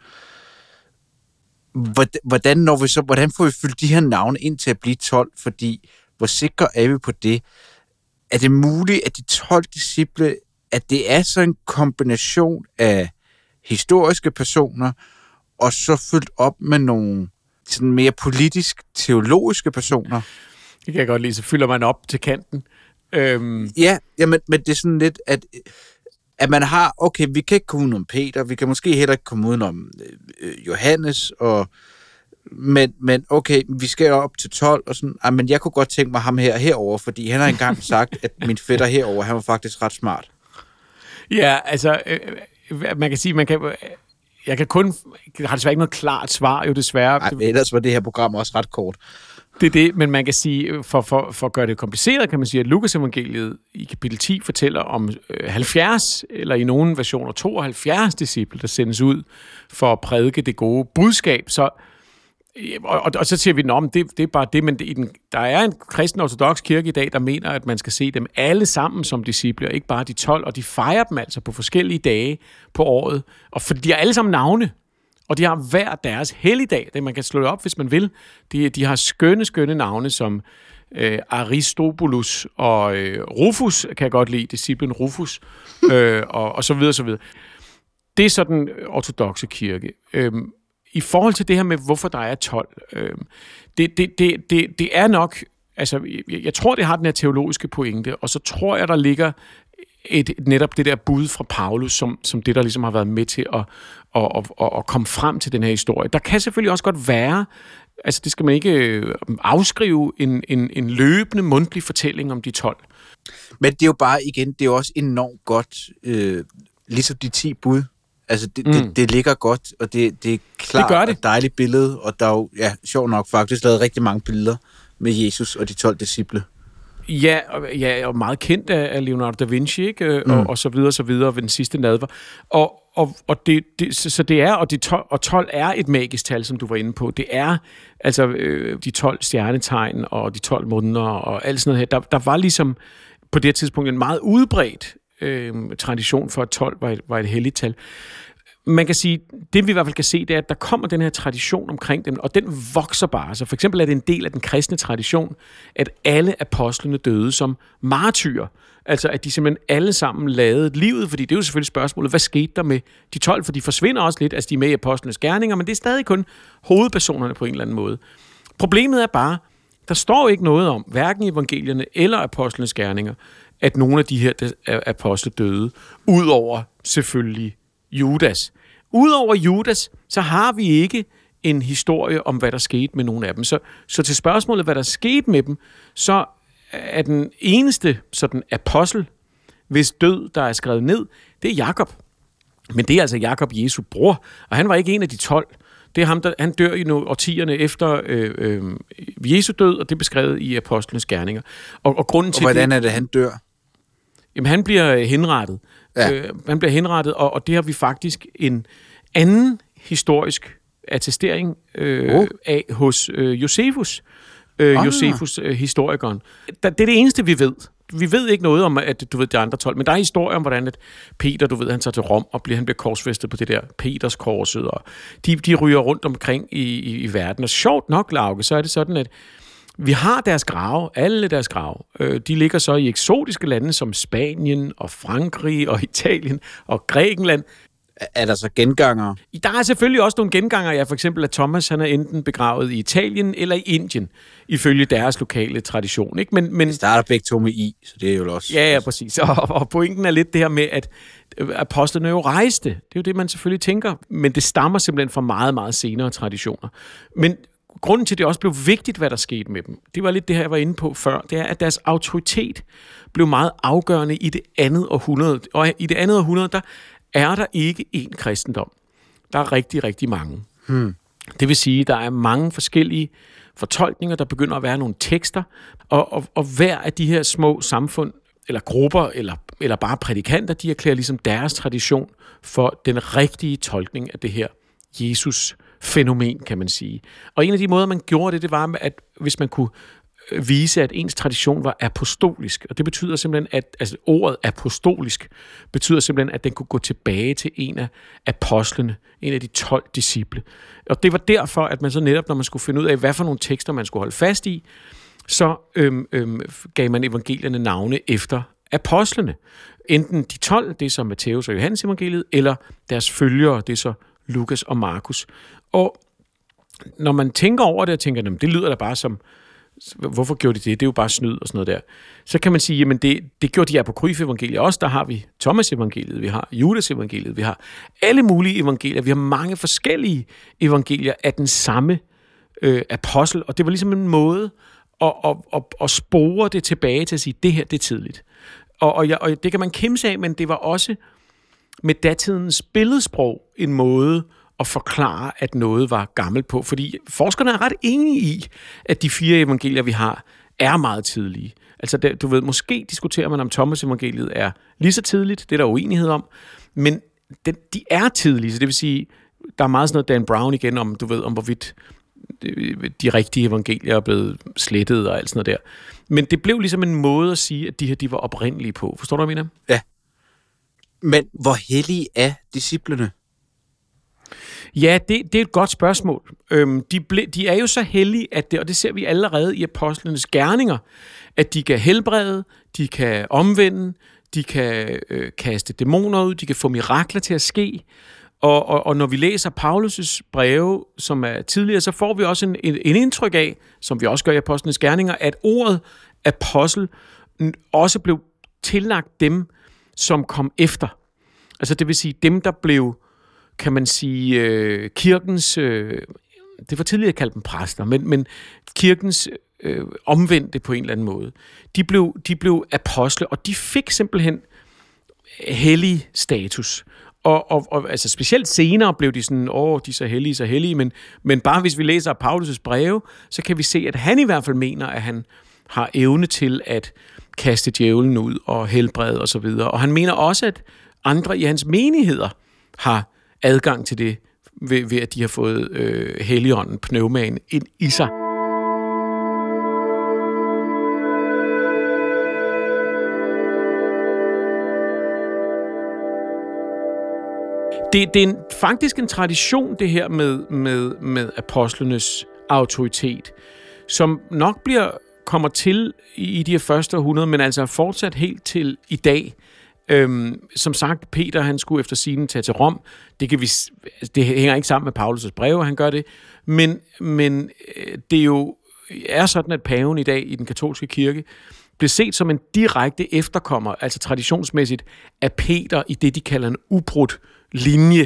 hvordan får vi fyldt de her navne ind til at blive 12? Fordi hvor sikre er vi på det? Er det muligt, at de 12 disciple, at det er så en kombination af historiske personer, og så fyldt op med nogle sådan mere politisk-teologiske personer? Det kan jeg godt lide, så fylder man op til kanten. Ja, men det er sådan lidt, at man har, okay, vi kan ikke komme udenom Peter, vi kan måske heller ikke komme udenom Johannes, men okay, vi skal op til 12, og sådan, men jeg kunne godt tænke mig ham herover, fordi han har engang sagt, at min fætter herover, han var faktisk ret smart. Ja, altså, man kan sige, jeg kan kun, jeg har desværre ikke noget klart svar, jo desværre. Nej, men ellers var det her program også ret kort. Det er det, men man kan sige, for at gøre det kompliceret, kan man sige, at Lukas evangeliet i kapitel 10 fortæller om 70, eller i nogle versioner 72 disciple, der sendes ud for at prædike det gode budskab. Og så siger vi, det er bare det, men der er en kristen ortodoks kirke i dag, der mener, at man skal se dem alle sammen som disciple, og ikke bare de 12, og de fejrer dem altså på forskellige dage på året, og for de har alle sammen navne, og de har hver deres helligdag, det man kan slå det op, hvis man vil. De har skønne navne, som Aristobulus og Rufus, kan jeg godt lide, disciplen Rufus, og så videre, så videre. Det er sådan ortodokse kirke. I forhold til det her med, hvorfor der er 12, det er nok, altså, jeg tror, det har den her teologiske pointe, og så tror jeg, der ligger netop det der bud fra Paulus, som det, der ligesom har været med til at komme frem til den her historie. Der kan selvfølgelig også godt være, altså det skal man ikke afskrive, en løbende mundtlig fortælling om de 12. Men det er jo bare igen, det er jo også enormt godt, ligesom de 10 bud. Altså, det ligger godt, og det er klart et dejligt billede, og der er jo, sjovt nok faktisk lavet rigtig mange billeder med Jesus og de 12 disciple. Ja, og meget kendt af Leonardo da Vinci, ikke? Og så videre ved den sidste nadver. Så det er, og 12 er et magisk tal, som du var inde på. Det er altså de 12 stjernetegn og de 12 måneder og alt sådan noget her. Der var ligesom på det tidspunkt en meget udbredt tradition for, at 12 var et helligt tal. Man kan sige, det vi i hvert fald kan se, det er, at der kommer den her tradition omkring dem, og den vokser bare. Så for eksempel er det en del af den kristne tradition, at alle apostlene døde som martyrer. Altså, at de simpelthen alle sammen lavede livet, fordi det er jo selvfølgelig spørgsmålet, hvad skete der med de 12? For de forsvinder også lidt, altså de er med i apostlenes gerninger, men det er stadig kun hovedpersonerne på en eller anden måde. Problemet er bare, der står ikke noget om, hverken i evangelierne eller apostlenes gerninger, at nogle af de her apostle døde, udover selvfølgelig Judas. udover Judas, så har vi ikke en historie om, hvad der skete med nogle af dem. Så til spørgsmålet, hvad der skete med dem, så er den eneste sådan apostel, hvis død, der er skrevet ned, det er Jakob. Men det er altså Jakob, Jesu bror, og han var ikke en af de 12. Det er ham, han dør i nogle årtierne efter Jesu død, og det er beskrevet i apostlenes gerninger. Og grunden til hvordan er det, han dør? Jamen, han bliver henrettet. Ja. Han bliver henrettet, og det har vi faktisk en anden historisk attestering af hos Josefus. Josefus, historikeren. Det er det eneste, vi ved. Vi ved ikke noget om, at de andre 12, men der er historier om, hvordan at Peter, han tager til Rom, og han bliver korsfæstet på det der Peterskorset, og de ryger rundt omkring i verden. Og sjovt nok, Lauke, så er det sådan, at vi har deres grave, alle deres grave. De ligger så i eksotiske lande som Spanien og Frankrig og Italien og Grækenland. Er der så gengangere? Der er selvfølgelig også nogle gengangere. Ja, for eksempel at Thomas, han er enten begravet i Italien eller i Indien, ifølge deres lokale tradition. Ikke? Men det starter begge to med I, så det er jo også... Ja, præcis. Og pointen er lidt det her med, at apostlene jo rejste. Det er jo det, man selvfølgelig tænker. Men det stammer simpelthen fra meget, meget senere traditioner. Men grunden til, at det også blev vigtigt, hvad der skete med dem, det var lidt det her, jeg var inde på før, det er, at deres autoritet blev meget afgørende i det andet århundrede. Og i det andet århundrede, der er der ikke én kristendom. Der er rigtig, rigtig mange. Det vil sige, at der er mange forskellige fortolkninger, der begynder at være nogle tekster, og hver af de her små samfund, eller grupper, eller bare prædikanter, de erklærer ligesom deres tradition for den rigtige tolkning af det her Jesus-fænomen, kan man sige. Og en af de måder, man gjorde det var, at hvis man kunne vise, at ens tradition var apostolisk. Og det betyder simpelthen, at altså ordet apostolisk betyder simpelthen, at den kunne gå tilbage til en af apostlene, en af de 12 disciple. Og det var derfor, at man så netop, når man skulle finde ud af, hvad for nogle tekster man skulle holde fast i, så gav man evangelierne navne efter apostlene. Enten de 12, det er så Matthæus og Johannes evangeliet, eller deres følgere, det er så Lukas og Markus. Og når man tænker over det og tænker, det lyder da bare som, hvorfor gjorde de det? Det er jo bare snyd og sådan noget der. Så kan man sige, jamen det gjorde de apokryfe-evangelier også. Der har vi Thomas-evangeliet, vi har Judas-evangeliet, vi har alle mulige evangelier. Vi har mange forskellige evangelier af den samme apostel, og det var ligesom en måde at spore det tilbage til at sige, det her, det er tidligt. Og det kan man kimse af, men det var også med datidens billedsprog en måde at forklare, at noget var gammelt på. Fordi forskerne er ret enige i, at de 4 evangelier, vi har, er meget tidlige. Altså, du ved, måske diskuterer man, om Thomas-evangeliet er lige så tidligt, det er der uenighed om, men de er tidlige, så det vil sige, der er meget sådan noget Dan Brown igen om, du ved, om hvorvidt de rigtige evangelier er blevet slettet og alt sådan noget der. Men det blev ligesom en måde at sige, at de her, de var oprindelige på. Forstår du, hvad jeg mener? Ja. Men hvor hellige er disciplene? Ja, det er et godt spørgsmål. De er jo så hellige, at og det ser vi allerede i apostlenes gerninger, at de kan helbrede, de kan omvende, de kan kaste dæmoner ud, de kan få mirakler til at ske. Og når vi læser Paulus' breve, som er tidligere, så får vi også en indtryk af, som vi også gør i apostlenes gerninger, at ordet apostel også blev tillagt dem, som kom efter. Altså det vil sige dem, der blev, kan man sige, kirkens, det var tidligere kaldt dem præster, men kirkens omvendte på en eller anden måde. De blev apostle, og de fik simpelthen hellig status. Og altså specielt senere blev de sådan, de er så hellige, men bare hvis vi læser Paulus' breve, så kan vi se, at han i hvert fald mener, at han har evne til at kaste djævlen ud og helbrede osv. Og han mener også, at andre i hans menigheder har adgang til det, ved at de har fået Helligånden, pneumaen, ind i sig. Det er faktisk en tradition, det her med apostlenes autoritet, som nok kommer til i de her første århundrede, men altså fortsat helt til i dag. Som sagt, Peter, han skulle efter sigende tage til Rom. Det hænger ikke sammen med Paulus' breve, han gør det. Men det er jo sådan, at paven i dag i den katolske kirke blev set som en direkte efterkommer, altså traditionsmæssigt, af Peter i det, de kalder en ubrudt linje,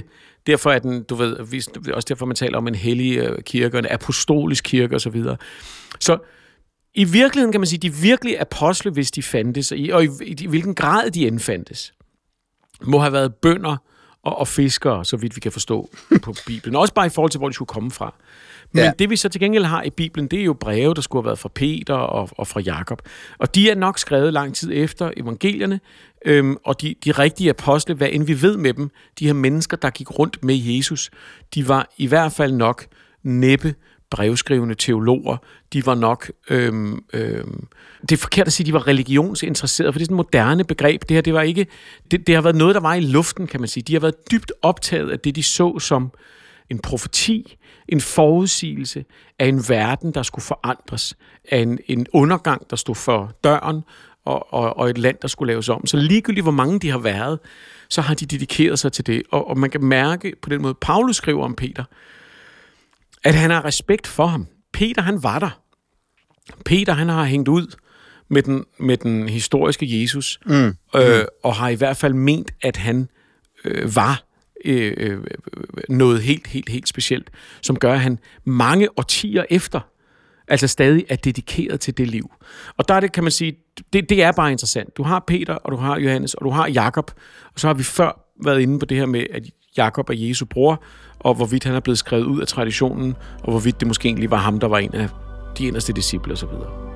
Derfor er den, du ved, også derfor man taler om en hellig kirke, en apostolisk kirke osv. Så i virkeligheden kan man sige, de virkelige apostle, hvis de fandtes, og i hvilken grad de indfandtes, må have været bønder og fiskere, så vidt vi kan forstå på Bibelen. Også bare i forhold til, hvor de skulle komme fra. Men det vi så til gengæld har i Bibelen, det er jo breve, der skulle have været fra Peter og fra Jakob. Og de er nok skrevet lang tid efter evangelierne, og de rigtige apostle, hvad end vi ved med dem, de her mennesker, der gik rundt med Jesus, de var i hvert fald nok næppe brevskrivende teologer. De var nok, det er forkert at sige, de var religionsinteresserede, for det er sådan et moderne begreb. Det her, det var ikke, det har været noget, der var i luften, kan man sige. De har været dybt optaget af det, de så som en profeti, en forudsigelse af en verden, der skulle forandres, af en undergang, der stod for døren, og et land, der skulle laves om. Så ligegyldigt, hvor mange de har været, så har de dedikeret sig til det. Og man kan mærke på den måde, Paulus skriver om Peter, at han har respekt for ham. Peter, han var der. Peter, han har hængt ud med den historiske Jesus, og har i hvert fald ment, at han var noget helt specielt, som gør, at han mange årtier efter, altså stadig er dedikeret til det liv. Og der er det, kan man sige, det er bare interessant. Du har Peter, og du har Johannes, og du har Jakob, og så har vi før været inde på det her med, at Jakob er Jesu bror, og hvorvidt han er blevet skrevet ud af traditionen, og hvorvidt det måske egentlig var ham, der var en af de inderste disciple osv.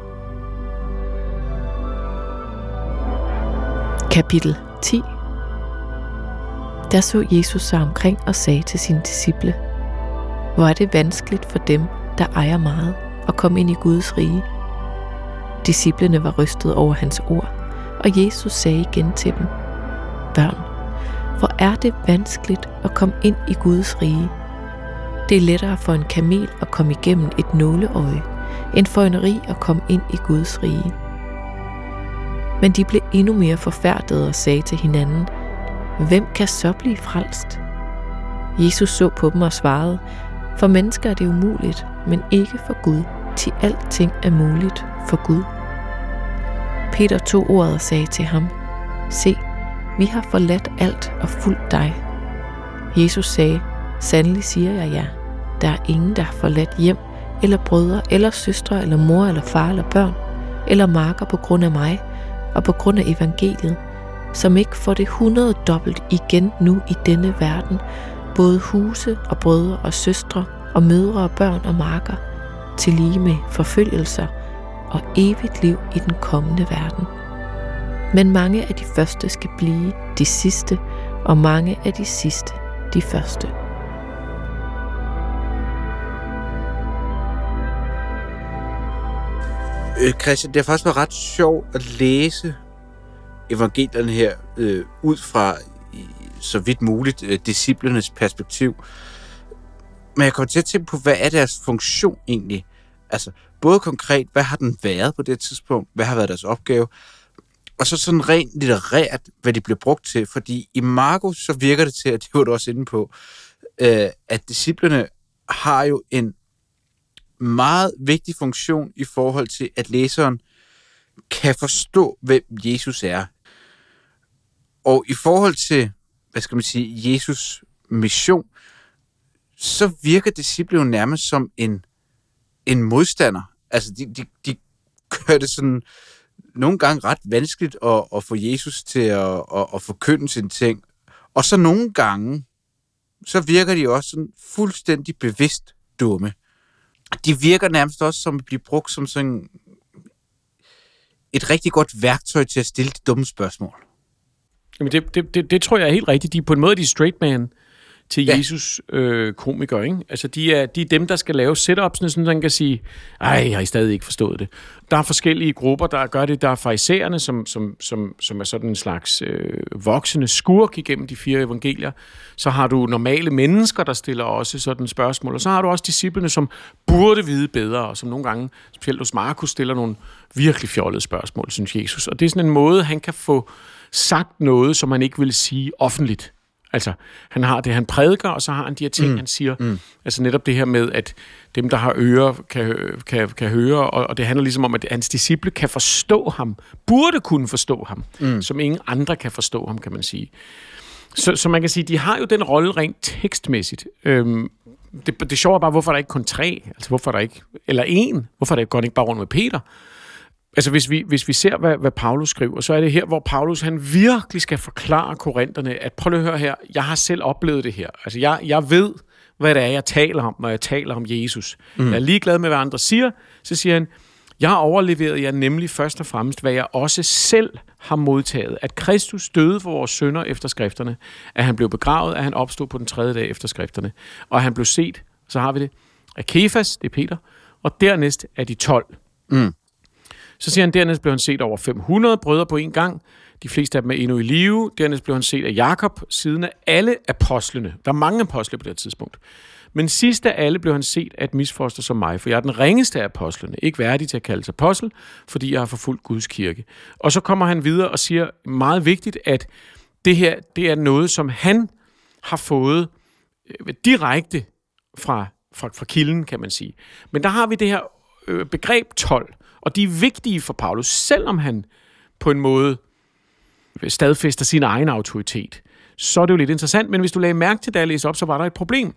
Kapitel 10. Der så Jesus sig omkring og sagde til sine disciple: Hvor er det vanskeligt for dem, der ejer meget, at komme ind i Guds rige. Disciplene var rystet over hans ord, og Jesus sagde igen til dem: Børn, hvor er det vanskeligt at komme ind i Guds rige. Det er lettere for en kamel at komme igennem et nåleøje, end for en rig at komme ind i Guds rige. Men de blev endnu mere forfærdede og sagde til hinanden: Hvem kan så blive frelst? Jesus så på dem og svarede: For mennesker er det umuligt, men ikke for Gud, til alting er muligt for Gud. Peter tog ordet og sagde til ham: Se, vi har forladt alt og fulgt dig. Jesus sagde: Sandelig siger jeg jer, der er ingen, der har forladt hjem, eller brødre, eller søstre, eller mor, eller far, eller børn, eller marker på grund af mig, og på grund af evangeliet, som ikke får det 100-dobbelt igen nu i denne verden, både huse og brødre og søstre, og mødre og børn og marker, til lige med forfølgelser og evigt liv i den kommende verden. Men mange af de første skal blive de sidste, og mange af de sidste de første. Christian, det har faktisk været ret sjovt at læse evangelierne her ud fra, så vidt muligt, disciplernes perspektiv. Men jeg kommer til at tænke på, hvad er deres funktion egentlig? Altså, både konkret, hvad har den været på det tidspunkt? Hvad har været deres opgave? Og så sådan rent litterært, hvad de blev brugt til. Fordi i Markus, så virker det til, at det var du også inde på, at disciplerne har jo en meget vigtig funktion i forhold til, at læseren kan forstå, hvem Jesus er. Og i forhold til, hvad skal man sige, Jesus mission, så virker disciplene jo nærmest som en modstander. Altså, de gør det sådan nogle gange ret vanskeligt at få Jesus til at forkynde sine ting. Og så nogle gange, så virker de også sådan fuldstændig bevidst dumme. De virker nærmest også som at blive brugt som sådan et rigtig godt værktøj til at stille de dumme spørgsmål. Jamen det tror jeg er helt rigtigt. De er på en måde de straight man til Jesus komikere, ikke? Altså de er dem, der skal lave setups'ene, sådan man kan sige, jeg har stadig ikke forstået det. Der er forskellige grupper, der gør det. Der er farisæerne, som er sådan en slags voksende skurk igennem de 4 evangelier. Så har du normale mennesker, der stiller også sådan spørgsmål. Og så har du også disciplene, som burde vide bedre, og som nogle gange, specielt hos Markus, stiller nogle virkelig fjollede spørgsmål, synes Jesus. Og det er sådan en måde, han kan få sagt noget, som han ikke vil sige offentligt. Altså, han har det, han prædiker, og så har han de her ting, han siger. Altså netop det her med, at dem, der har ører, kan høre, og det handler ligesom om, at hans disciple kan forstå ham, burde kunne forstå ham, som ingen andre kan forstå ham, kan man sige. Så man kan sige, de har jo den rolle rent tekstmæssigt. Det sjove er bare, hvorfor er der ikke kun 3? Altså, hvorfor er der ikke... Eller 1? Hvorfor er der ikke bare rundt med Peter? Altså, hvis vi ser, hvad Paulus skriver, så er det her, hvor Paulus, han virkelig skal forklare korinterne, at prøv at høre her, jeg har selv oplevet det her. Altså, jeg ved, hvad det er, jeg taler om, når jeg taler om Jesus. Jeg er ligeglad med, hvad andre siger. Så siger han, jeg har overleveret jer nemlig først og fremmest, hvad jeg også selv har modtaget. At Kristus døde for vores synder efter skrifterne. At han blev begravet, at han opstod på den 3. dag efter skrifterne. Og at han blev set, så har vi det, af Kefas, det er Peter, og dernæst af de 12. Så siger han, dernæst blev han set over 500 brødre på en gang. De fleste af dem er endnu i live. Dernæst blev han set af Jakob, siden af alle apostlene. Der er mange apostle på det tidspunkt. Men sidst af alle blev han set af et misfoster som mig, for jeg er den ringeste af apostlene, ikke værdig til at kaldes apostel, fordi jeg har forfulgt Guds kirke. Og så kommer han videre og siger meget vigtigt, at det her, det er noget, som han har fået direkte fra kilden, kan man sige. Men der har vi det her begreb 12, og de er vigtige for Paulus, selvom han på en måde stadfæster sin egen autoritet. Så er det jo lidt interessant, men hvis du lagde mærke til, da jeg læste op, så var der et problem.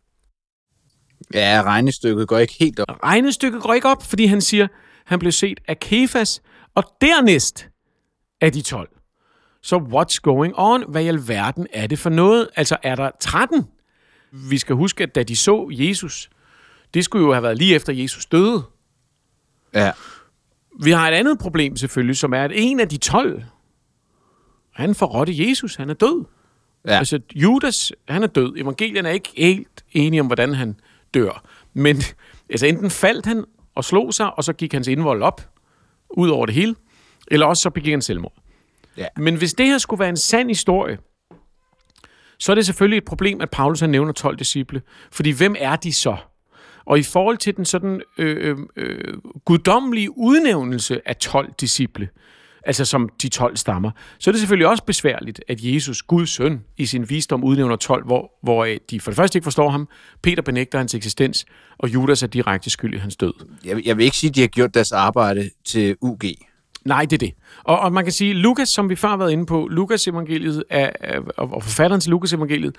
Ja, regnestykket går ikke helt op. Regnestykket går ikke op, fordi han siger, han blev set af Kefas, og dernæst af de 12. Så what's going on? Hvad i alverden er det for noget? Altså, er der 13? Vi skal huske, at da de så Jesus, det skulle jo have været lige efter Jesus døde. Ja. Vi har et andet problem selvfølgelig, som er, at en af de 12, han forrådte Jesus, han er død. Ja. Altså, Judas, han er død. Evangelierne er ikke helt enige om, hvordan han dør. Men altså, enten faldt han og slog sig, og så gik hans indvold op, ud over det hele, eller også så begik han selvmord. Ja. Men hvis det her skulle være en sand historie, så er det selvfølgelig et problem, at Paulus han nævner 12 disciple. Fordi hvem er de så? Og i forhold til den sådan guddommelige udnævnelse af 12 disciple, altså som de 12 stammer, så er det selvfølgelig også besværligt, at Jesus, Guds søn, i sin visdom udnævner 12, hvor de for det første ikke forstår ham, Peter benægter hans eksistens, og Judas er direkte skyld i hans død. Jeg vil ikke sige, at de har gjort deres arbejde til UG. Nej, det er det. Og man kan sige, Lukas, som vi før har været inde på, Lukas evangeliet og forfatteren til Lukas evangeliet,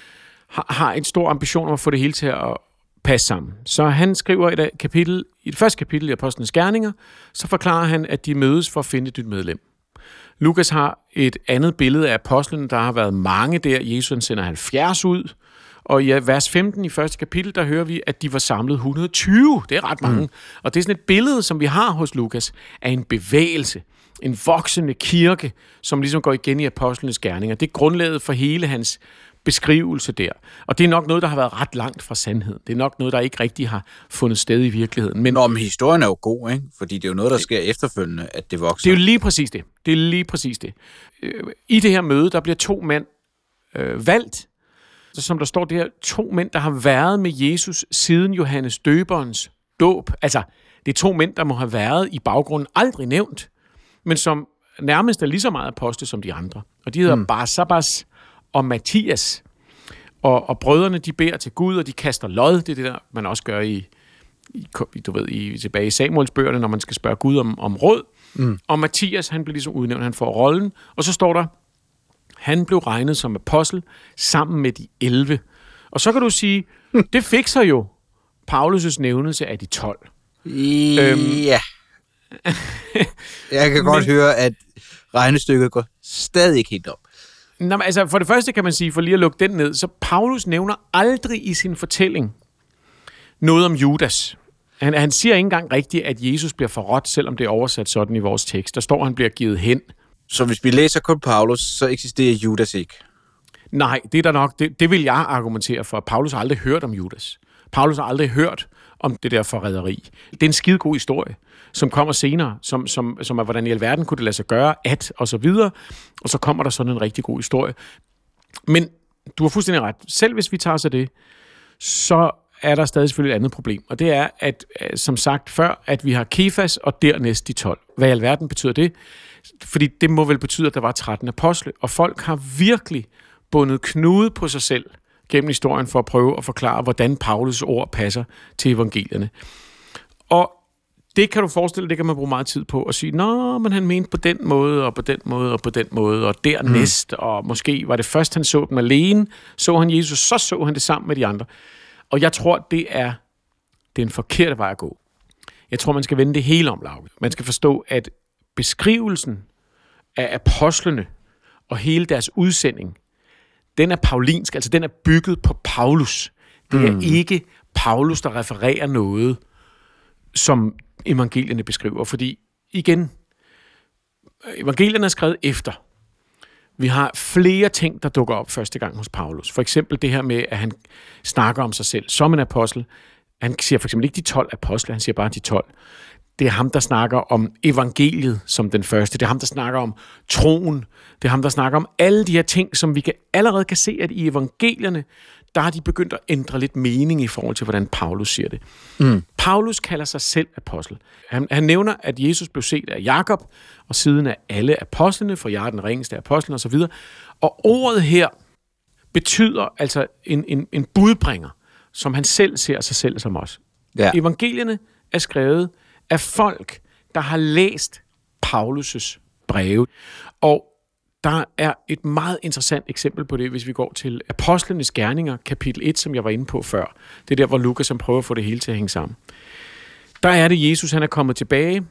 har en stor ambition om at få det hele til at passe sammen. Så han skriver i det første kapitel i Apostlenes Gerninger, så forklarer han, at de mødes for at finde et nyt medlem. Lukas har et andet billede af apostlene. Der har været mange der. Jesus sender 70 ud. Og i vers 15 i første kapitel, der hører vi, at de var samlet 120. Det er ret mange. Og det er sådan et billede, som vi har hos Lukas, af en bevægelse. En voksende kirke, som ligesom går igen i Apostlenes Gerninger. Det er grundlaget for hele hans beskrivelse der. Og det er nok noget, der har været ret langt fra sandheden. Det er nok noget, der ikke rigtig har fundet sted i virkeligheden. Men historien er jo god, ikke? Fordi det er jo noget, der sker efterfølgende, at det vokser. Det er jo lige præcis det. I det her møde, der bliver 2 mænd valgt. Så som der står, det her 2 mænd, der har været med Jesus siden Johannes Døberens dåb. Altså, det er 2 mænd, der må have været i baggrunden aldrig nævnt, men som nærmest er lige så meget apostle som de andre. Og de hedder Barsabas og Mathias. Og brødrene, de beder til Gud, og de kaster lod. Det er det, der man også gør tilbage i Samuelsbøgerne, når man skal spørge Gud om råd. Og Mathias, han bliver ligesom udnævnt, han får rollen. Og så står der, han blev regnet som apostel sammen med de 11. Og så kan du sige, det fik så jo Paulus' nævnelse af de 12. Ja. Jeg kan godt høre, at regnestykket går stadig ikke helt op. Nå, men altså, for det første kan man sige, for lige at lukke den ned, så Paulus nævner aldrig i sin fortælling noget om Judas. Han siger ikke engang rigtigt, at Jesus bliver forrådt, selvom det er oversat sådan i vores tekst. Der står, at han bliver givet hen. Så hvis vi læser kun Paulus, så eksisterer Judas ikke? Nej, det er der nok. Det vil jeg argumentere for. Paulus har aldrig hørt om Judas. Paulus har aldrig hørt om det der forræderi. Det er en skidegod historie, som kommer senere, som er, hvordan i alverden kunne det lade sig gøre, og så videre. Og så kommer der sådan en rigtig god historie. Men du har fuldstændig ret. Selv hvis vi tager os af det, så er der stadig selvfølgelig et andet problem. Og det er, at som sagt før, at vi har Kefas og dernæst de 12. Hvad i alverden betyder det? Fordi det må vel betyde, at der var 13 apostle. Og folk har virkelig bundet knude på sig selv gennem historien for at prøve at forklare, hvordan Paulus' ord passer til evangelierne. Og Det kan du forestille dig, det kan man bruge meget tid på at sige, nå, men han mente på den måde, og på den måde, og på den måde, og dernæst, og måske var det først, han så dem alene, så han Jesus, så han det sammen med de andre. Og jeg tror, det er en forkert vej at gå. Jeg tror, man skal vende det hele om, Lauke. Man skal forstå, at beskrivelsen af apostlene og hele deres udsending, den er paulinsk, altså den er bygget på Paulus. Det er ikke Paulus, der refererer noget, som evangelierne beskriver. Fordi igen, evangelierne er skrevet efter. Vi har flere ting, der dukker op første gang hos Paulus. For eksempel det her med, at han snakker om sig selv som en apostel. Han siger for eksempel ikke de 12 apostle, han siger bare de 12. Det er ham, der snakker om evangeliet som den første. Det er ham, der snakker om troen. Det er ham, der snakker om alle de her ting, som vi allerede kan se, at i evangelierne, der har de begyndt at ændre lidt mening i forhold til, hvordan Paulus siger det. Paulus kalder sig selv apostel. Han nævner, at Jesus blev set af Jakob, og siden af alle apostlene, for jeg er den ringeste apostel osv. Og ordet her betyder altså en budbringer, som han selv ser sig selv som os. Ja. Evangelierne er skrevet af folk, der har læst Paulus' breve. Og der er et meget interessant eksempel på det, hvis vi går til Apostlenes Gerninger, kapitel 1, som jeg var inde på før. Det er der, hvor Lukas han prøver at få det hele til at hænge sammen. Der er det Jesus, han er kommet tilbage.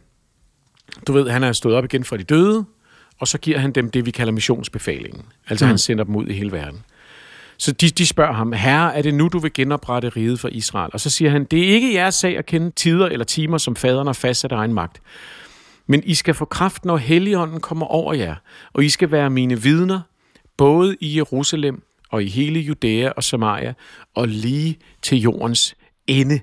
Du ved, han er stået op igen fra de døde, og så giver han dem det, vi kalder missionsbefalingen. Altså han sender dem ud i hele verden. Så de spørger ham, Herre, er det nu, du vil genoprette riget for Israel? Og så siger han, det er ikke jeres sag at kende tider eller timer, som faderen har fastsat af egen magt. Men I skal få kraft, når Helligånden kommer over jer, og I skal være mine vidner, både i Jerusalem og i hele Judæa og Samaria, og lige til jordens ende.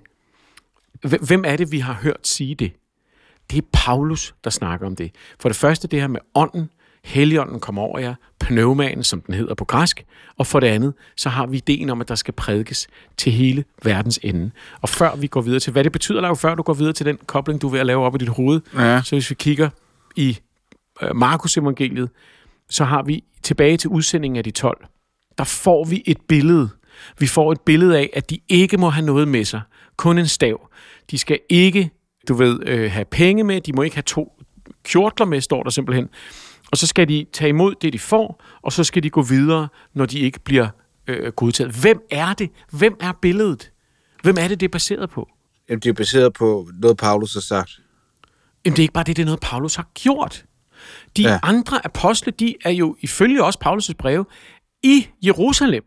Hvem er det, vi har hørt sige det? Det er Paulus, der snakker om det. For det første det her med ånden, Helligånden kommer over jer, pneumaen, som den hedder på græsk, og for det andet, så har vi ideen om, at der skal prædikes til hele verdens ende. Og før vi går videre til, hvad det betyder, Lav, før du går videre til den kobling, du er ved at lave op i dit hoved, så hvis vi kigger i Markus evangeliet, så har vi tilbage til udsendingen af de 12. Der får vi et billede. Vi får et billede af, at de ikke må have noget med sig. Kun en stav. De skal ikke, have penge med. De må ikke have 2 kjortler med, står der simpelthen. Og så skal de tage imod det, de får, og så skal de gå videre, når de ikke bliver godtaget. Hvem er det? Hvem er billedet? Hvem er det er baseret på? Jamen, det er baseret på noget, Paulus har sagt. Jamen, det er ikke bare det er noget, Paulus har gjort. De andre apostle, de er jo ifølge også Paulus' breve i Jerusalem.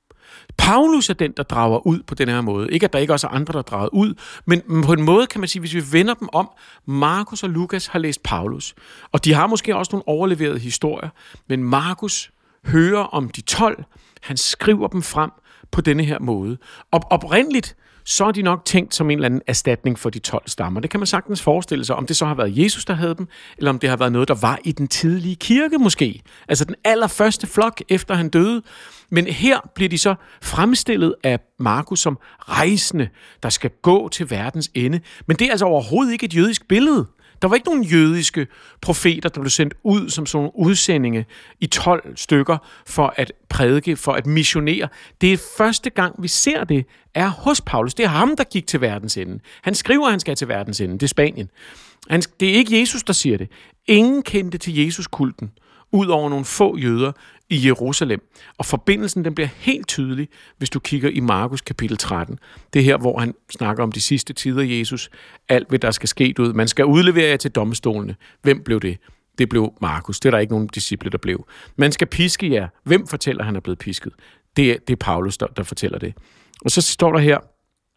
Paulus er den, der drager ud på den her måde. Ikke, at der ikke også er andre, der drager ud, men på en måde kan man sige, hvis vi vender dem om, Markus og Lukas har læst Paulus, og de har måske også nogle overleverede historier, men Markus hører om de 12, han skriver dem frem på denne her måde. Og oprindeligt, så er de nok tænkt som en eller anden erstatning for de 12 stammer. Det kan man sagtens forestille sig, om det så har været Jesus, der havde dem, eller om det har været noget, der var i den tidlige kirke måske. Altså den allerførste flok, efter han døde. Men her bliver de så fremstillet af Markus som rejsende, der skal gå til verdens ende. Men det er altså overhovedet ikke et jødisk billede. Der var ikke nogen jødiske profeter, der blev sendt ud som sådan nogle udsendinge i 12 stykker for at prædike, for at missionere. Det er første gang, vi ser det, er hos Paulus. Det er ham, der gik til verdens ende. Han skriver, at han skal til verdens ende. Det er Spanien. Det er ikke Jesus, der siger det. Ingen kendte til Jesus-kulten, ud over nogle få jøder i Jerusalem. Og forbindelsen den bliver helt tydelig, hvis du kigger i Markus kapitel 13. Det er her, hvor han snakker om de sidste tider af Jesus. Alt, hvad der skal ske ud. Man skal udlevere jer til domstolene. Hvem blev det? Det blev Markus. Det er der ikke nogen disciple, der blev. Man skal piske jer. Hvem fortæller, han er blevet pisket? Det er Paulus, der fortæller det. Og så står der her,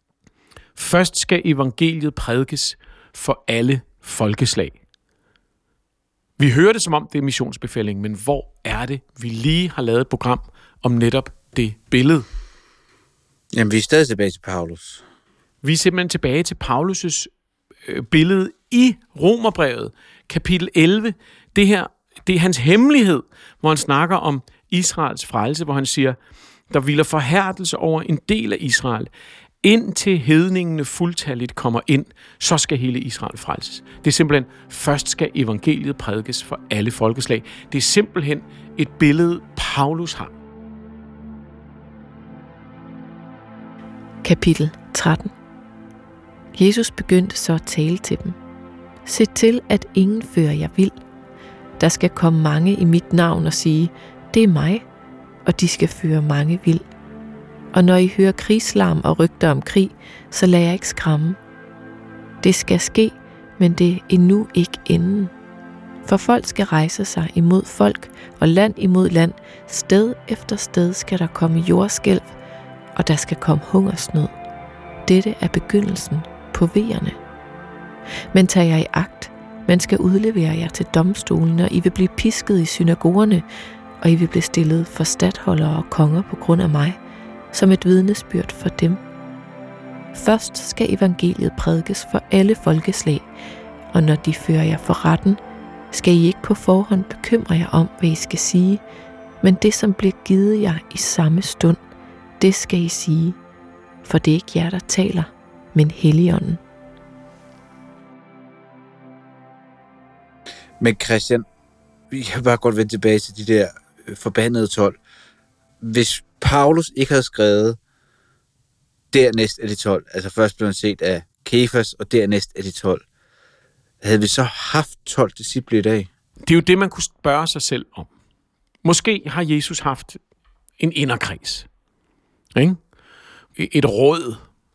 først skal evangeliet prædikes for alle folkeslag. Vi hører det, som om det er missionsbefalingen, men hvor er det, vi lige har lavet et program om netop det billede? Jamen, vi er stadig tilbage til Paulus. Vi er simpelthen tilbage til Paulus' billede i Romerbrevet, kapitel 11. Det er hans hemmelighed, hvor han snakker om Israels frelse, hvor han siger, der hviler forhærdelse over en del af Israel. Indtil hedningene fuldtalligt kommer ind, så skal hele Israel frelses. Det er simpelthen, først skal evangeliet prædikes for alle folkeslag. Det er simpelthen et billede, Paulus har. Kapitel 13. Jesus begyndte så at tale til dem. Se til, at ingen fører jer vild. Der skal komme mange i mit navn og sige, det er mig, og de skal føre mange vild. Og når I hører krigslarm og rygter om krig, så lad jer ikke skræmme. Det skal ske, men det er endnu ikke enden. For folk skal rejse sig imod folk, og land imod land. Sted efter sted skal der komme jordskælv, og der skal komme hungersnød. Dette er begyndelsen på vejerne. Men tag jer i agt. Man skal udlevere jer til domstolen, og I vil blive pisket i synagogerne, og I vil blive stillet for statholdere og konger på grund af mig, som et vidnesbyrd for dem. Først skal evangeliet prædikes for alle folkeslag, og når de fører jer for retten, skal I ikke på forhånd bekymre jer om, hvad I skal sige, men det, som bliver givet jer i samme stund, det skal I sige, for det er ikke jer, der taler, men Helligånden. Men Christian, vi kan bare godt vende tilbage til de der forbandede 12. Hvis Paulus ikke havde skrevet dernæst af de 12, altså først blev han set af Kefas, og dernæst af de 12, havde vi så haft 12 disciple i dag? Det er jo det, man kunne spørge sig selv om. Måske har Jesus haft en inderkreds. Ikke? Et råd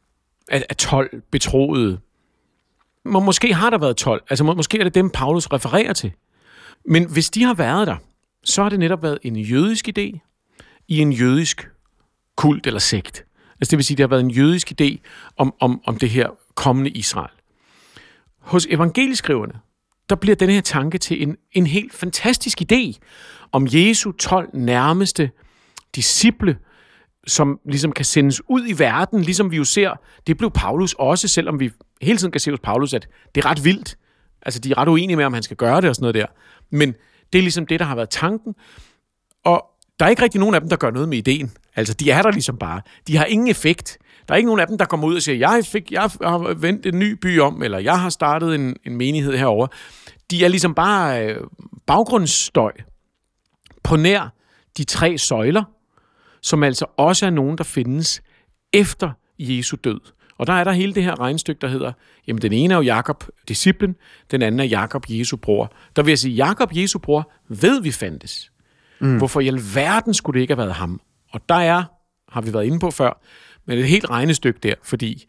af 12 betroede. Måske har der været 12. Altså måske er det dem, Paulus refererer til. Men hvis de har været der, så har det netop været en jødisk idé i en jødisk kult eller sekt. Altså det vil sige, det har været en jødisk idé om det her kommende Israel. Hos evangelieskriverne, der bliver den her tanke til en helt fantastisk idé om Jesu 12 nærmeste disciple, som ligesom kan sendes ud i verden, ligesom vi jo ser, det blev Paulus også, selvom vi hele tiden kan se hos Paulus, at det er ret vildt. Altså, de er ret uenige med, om han skal gøre det og sådan noget der. Men det er ligesom det, der har været tanken. Og der er ikke rigtig nogen af dem, der gør noget med ideen. Altså, de er der ligesom bare. De har ingen effekt. Der er ikke nogen af dem, der kommer ud og siger, jeg har vendt en ny by om, eller jeg har startet en menighed herover. De er ligesom bare baggrundsstøj på nær de 3 søjler, som altså også er nogen, der findes efter Jesu død. Og der er der hele det her regnestykke, der hedder, jamen den ene er jo Jakob, disciplen, den anden er Jakob, Jesu bror. Der vil jeg sige, Jakob, Jesu bror, ved vi fandtes. Hvorfor i alverden skulle det ikke have været ham? Og der har vi været inde på før, men et helt regnestykke der, fordi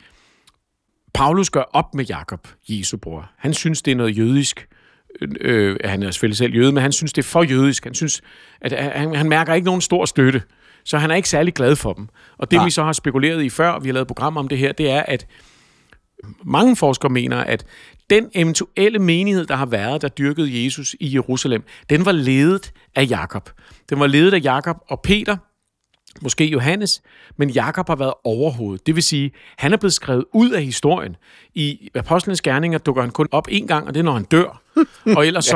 Paulus gør op med Jakob, Jesu bror. Han synes, det er noget jødisk. Han er selvfølgelig selv jøde, men han synes, det er for jødisk. Han synes, at han mærker ikke nogen stor støtte. Så han er ikke særlig glad for dem. Og det, vi så har spekuleret i før, og vi har lavet program om det her, det er, at mange forskere mener, at den eventuelle menighed, der har været, der dyrkede Jesus i Jerusalem, den var ledet af Jakob. Den var ledet af Jakob og Peter, måske Johannes, men Jakob har været overhovedet. Det vil sige, han er blevet skrevet ud af historien. I Apostlenes Gerninger dukker han kun op 1 gang, og det er, når han dør. Og ellers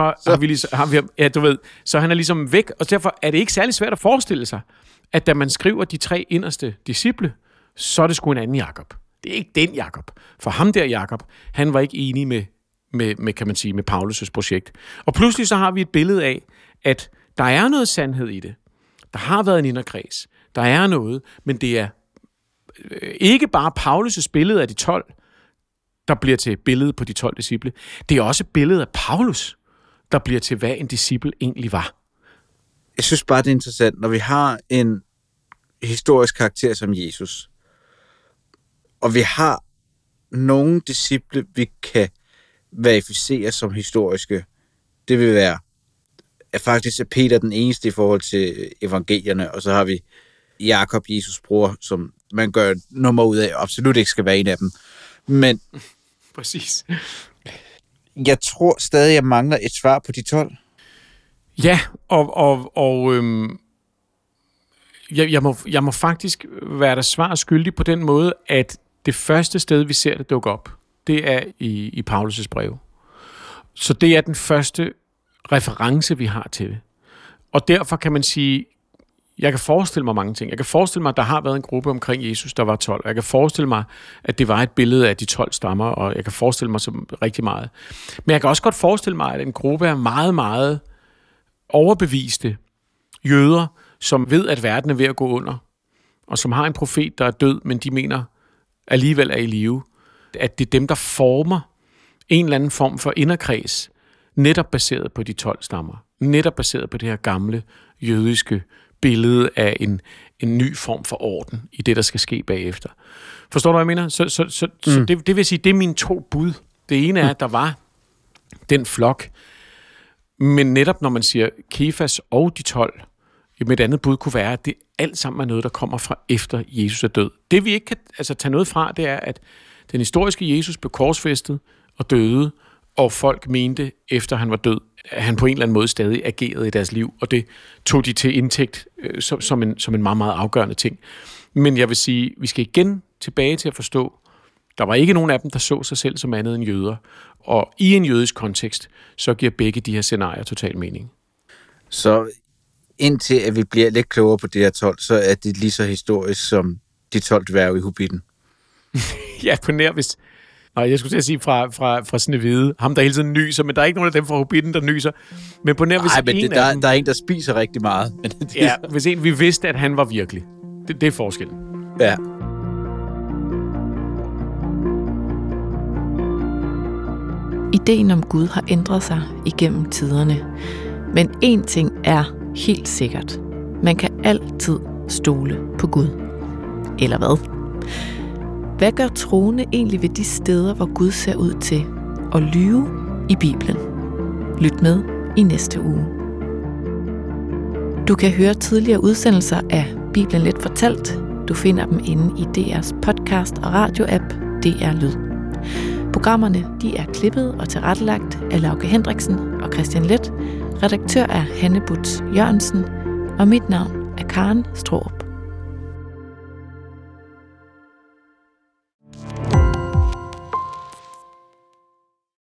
så han er ligesom væk, og derfor er det ikke særlig svært at forestille sig, at da man skriver de 3 inderste disciple, så er det sgu en anden Jakob. Det er ikke den Jakob. For ham der Jakob, han var ikke enig med kan man sige, med Paulus' projekt. Og pludselig så har vi et billede af, at der er noget sandhed i det. Der har været en inderkreds. Der er noget, men det er ikke bare Paulus' billede af de 12, der bliver til billedet på de 12 disciple. Det er også billedet af Paulus, der bliver til, hvad en disciple egentlig var. Jeg synes bare, det er interessant, når vi har en historisk karakter som Jesus, og vi har nogle disciple, vi kan verificere som historiske. Det vil være, at faktisk er Peter den eneste i forhold til evangelierne, og så har vi Jakob, Jesus bror, som man gør nummer ud af, og absolut ikke skal være en af dem. Men præcis. Jeg tror stadig, jeg mangler et svar på de 12. Ja, jeg må faktisk være der svar skyldig på den måde, at det første sted, vi ser det dukke op, det er i Paulus' brev. Så det er den første reference, vi har til det. Og derfor kan man sige, jeg kan forestille mig mange ting. Jeg kan forestille mig, at der har været en gruppe omkring Jesus, der var 12. Jeg kan forestille mig, at det var et billede af de 12 stammer, og jeg kan forestille mig som rigtig meget. Men jeg kan også godt forestille mig, at en gruppe er meget, meget overbeviste jøder, som ved, at verden er ved at gå under, og som har en profet, der er død, men de mener alligevel er i live. At det er dem, der former en eller anden form for inderkreds, netop baseret på de 12 stammer. Netop baseret på det her gamle jødiske billede af en ny form for orden i det, der skal ske bagefter. Forstår du, hvad jeg mener? Så det vil sige, det er mine 2 bud. Det ene er, at der var den flok, men netop når man siger Kefas og de 12, med et andet bud kunne være, at det alt sammen er noget, der kommer fra efter Jesus er død. Det vi ikke kan tage noget fra, det er, at den historiske Jesus blev korsfæstet og døde, og folk mente, efter han var død, at han på en eller anden måde stadig agerede i deres liv, og det tog de til indtægt som en meget, meget afgørende ting. Men jeg vil sige, vi skal igen tilbage til at forstå, der var ikke nogen af dem, der så sig selv som andet end jøder, og i en jødisk kontekst, så giver begge de her scenarier total mening. Så indtil at vi bliver lidt klogere på det her 12, så er det lige så historisk som de 12 dværge i Hobbiten. Ja, på nær hvis... Og jeg skulle til at sige fra Snehvide, ham der hele tiden nyser, men der er ikke nogen af dem fra Hobbiten, der nyser. Men på nær hvis der er en, der spiser rigtig meget. Ja, hvis vi vidste, at han var virkelig. Det er forskellen. Ja. Ideen om Gud har ændret sig igennem tiderne. Men én ting er helt sikkert. Man kan altid stole på Gud. Eller hvad? Hvad gør troende egentlig ved de steder, hvor Gud ser ud til at lyve i Bibelen? Lyt med i næste uge. Du kan høre tidligere udsendelser af Bibelen Let Fortalt. Du finder dem inde i DR's podcast og radioapp DR Lyd. Programmerne de er klippet og tilrettelagt af Lauke Hendriksen og Christian Leth. Redaktør er Hanne Butz Jørgensen, og mit navn er Karen Straarup.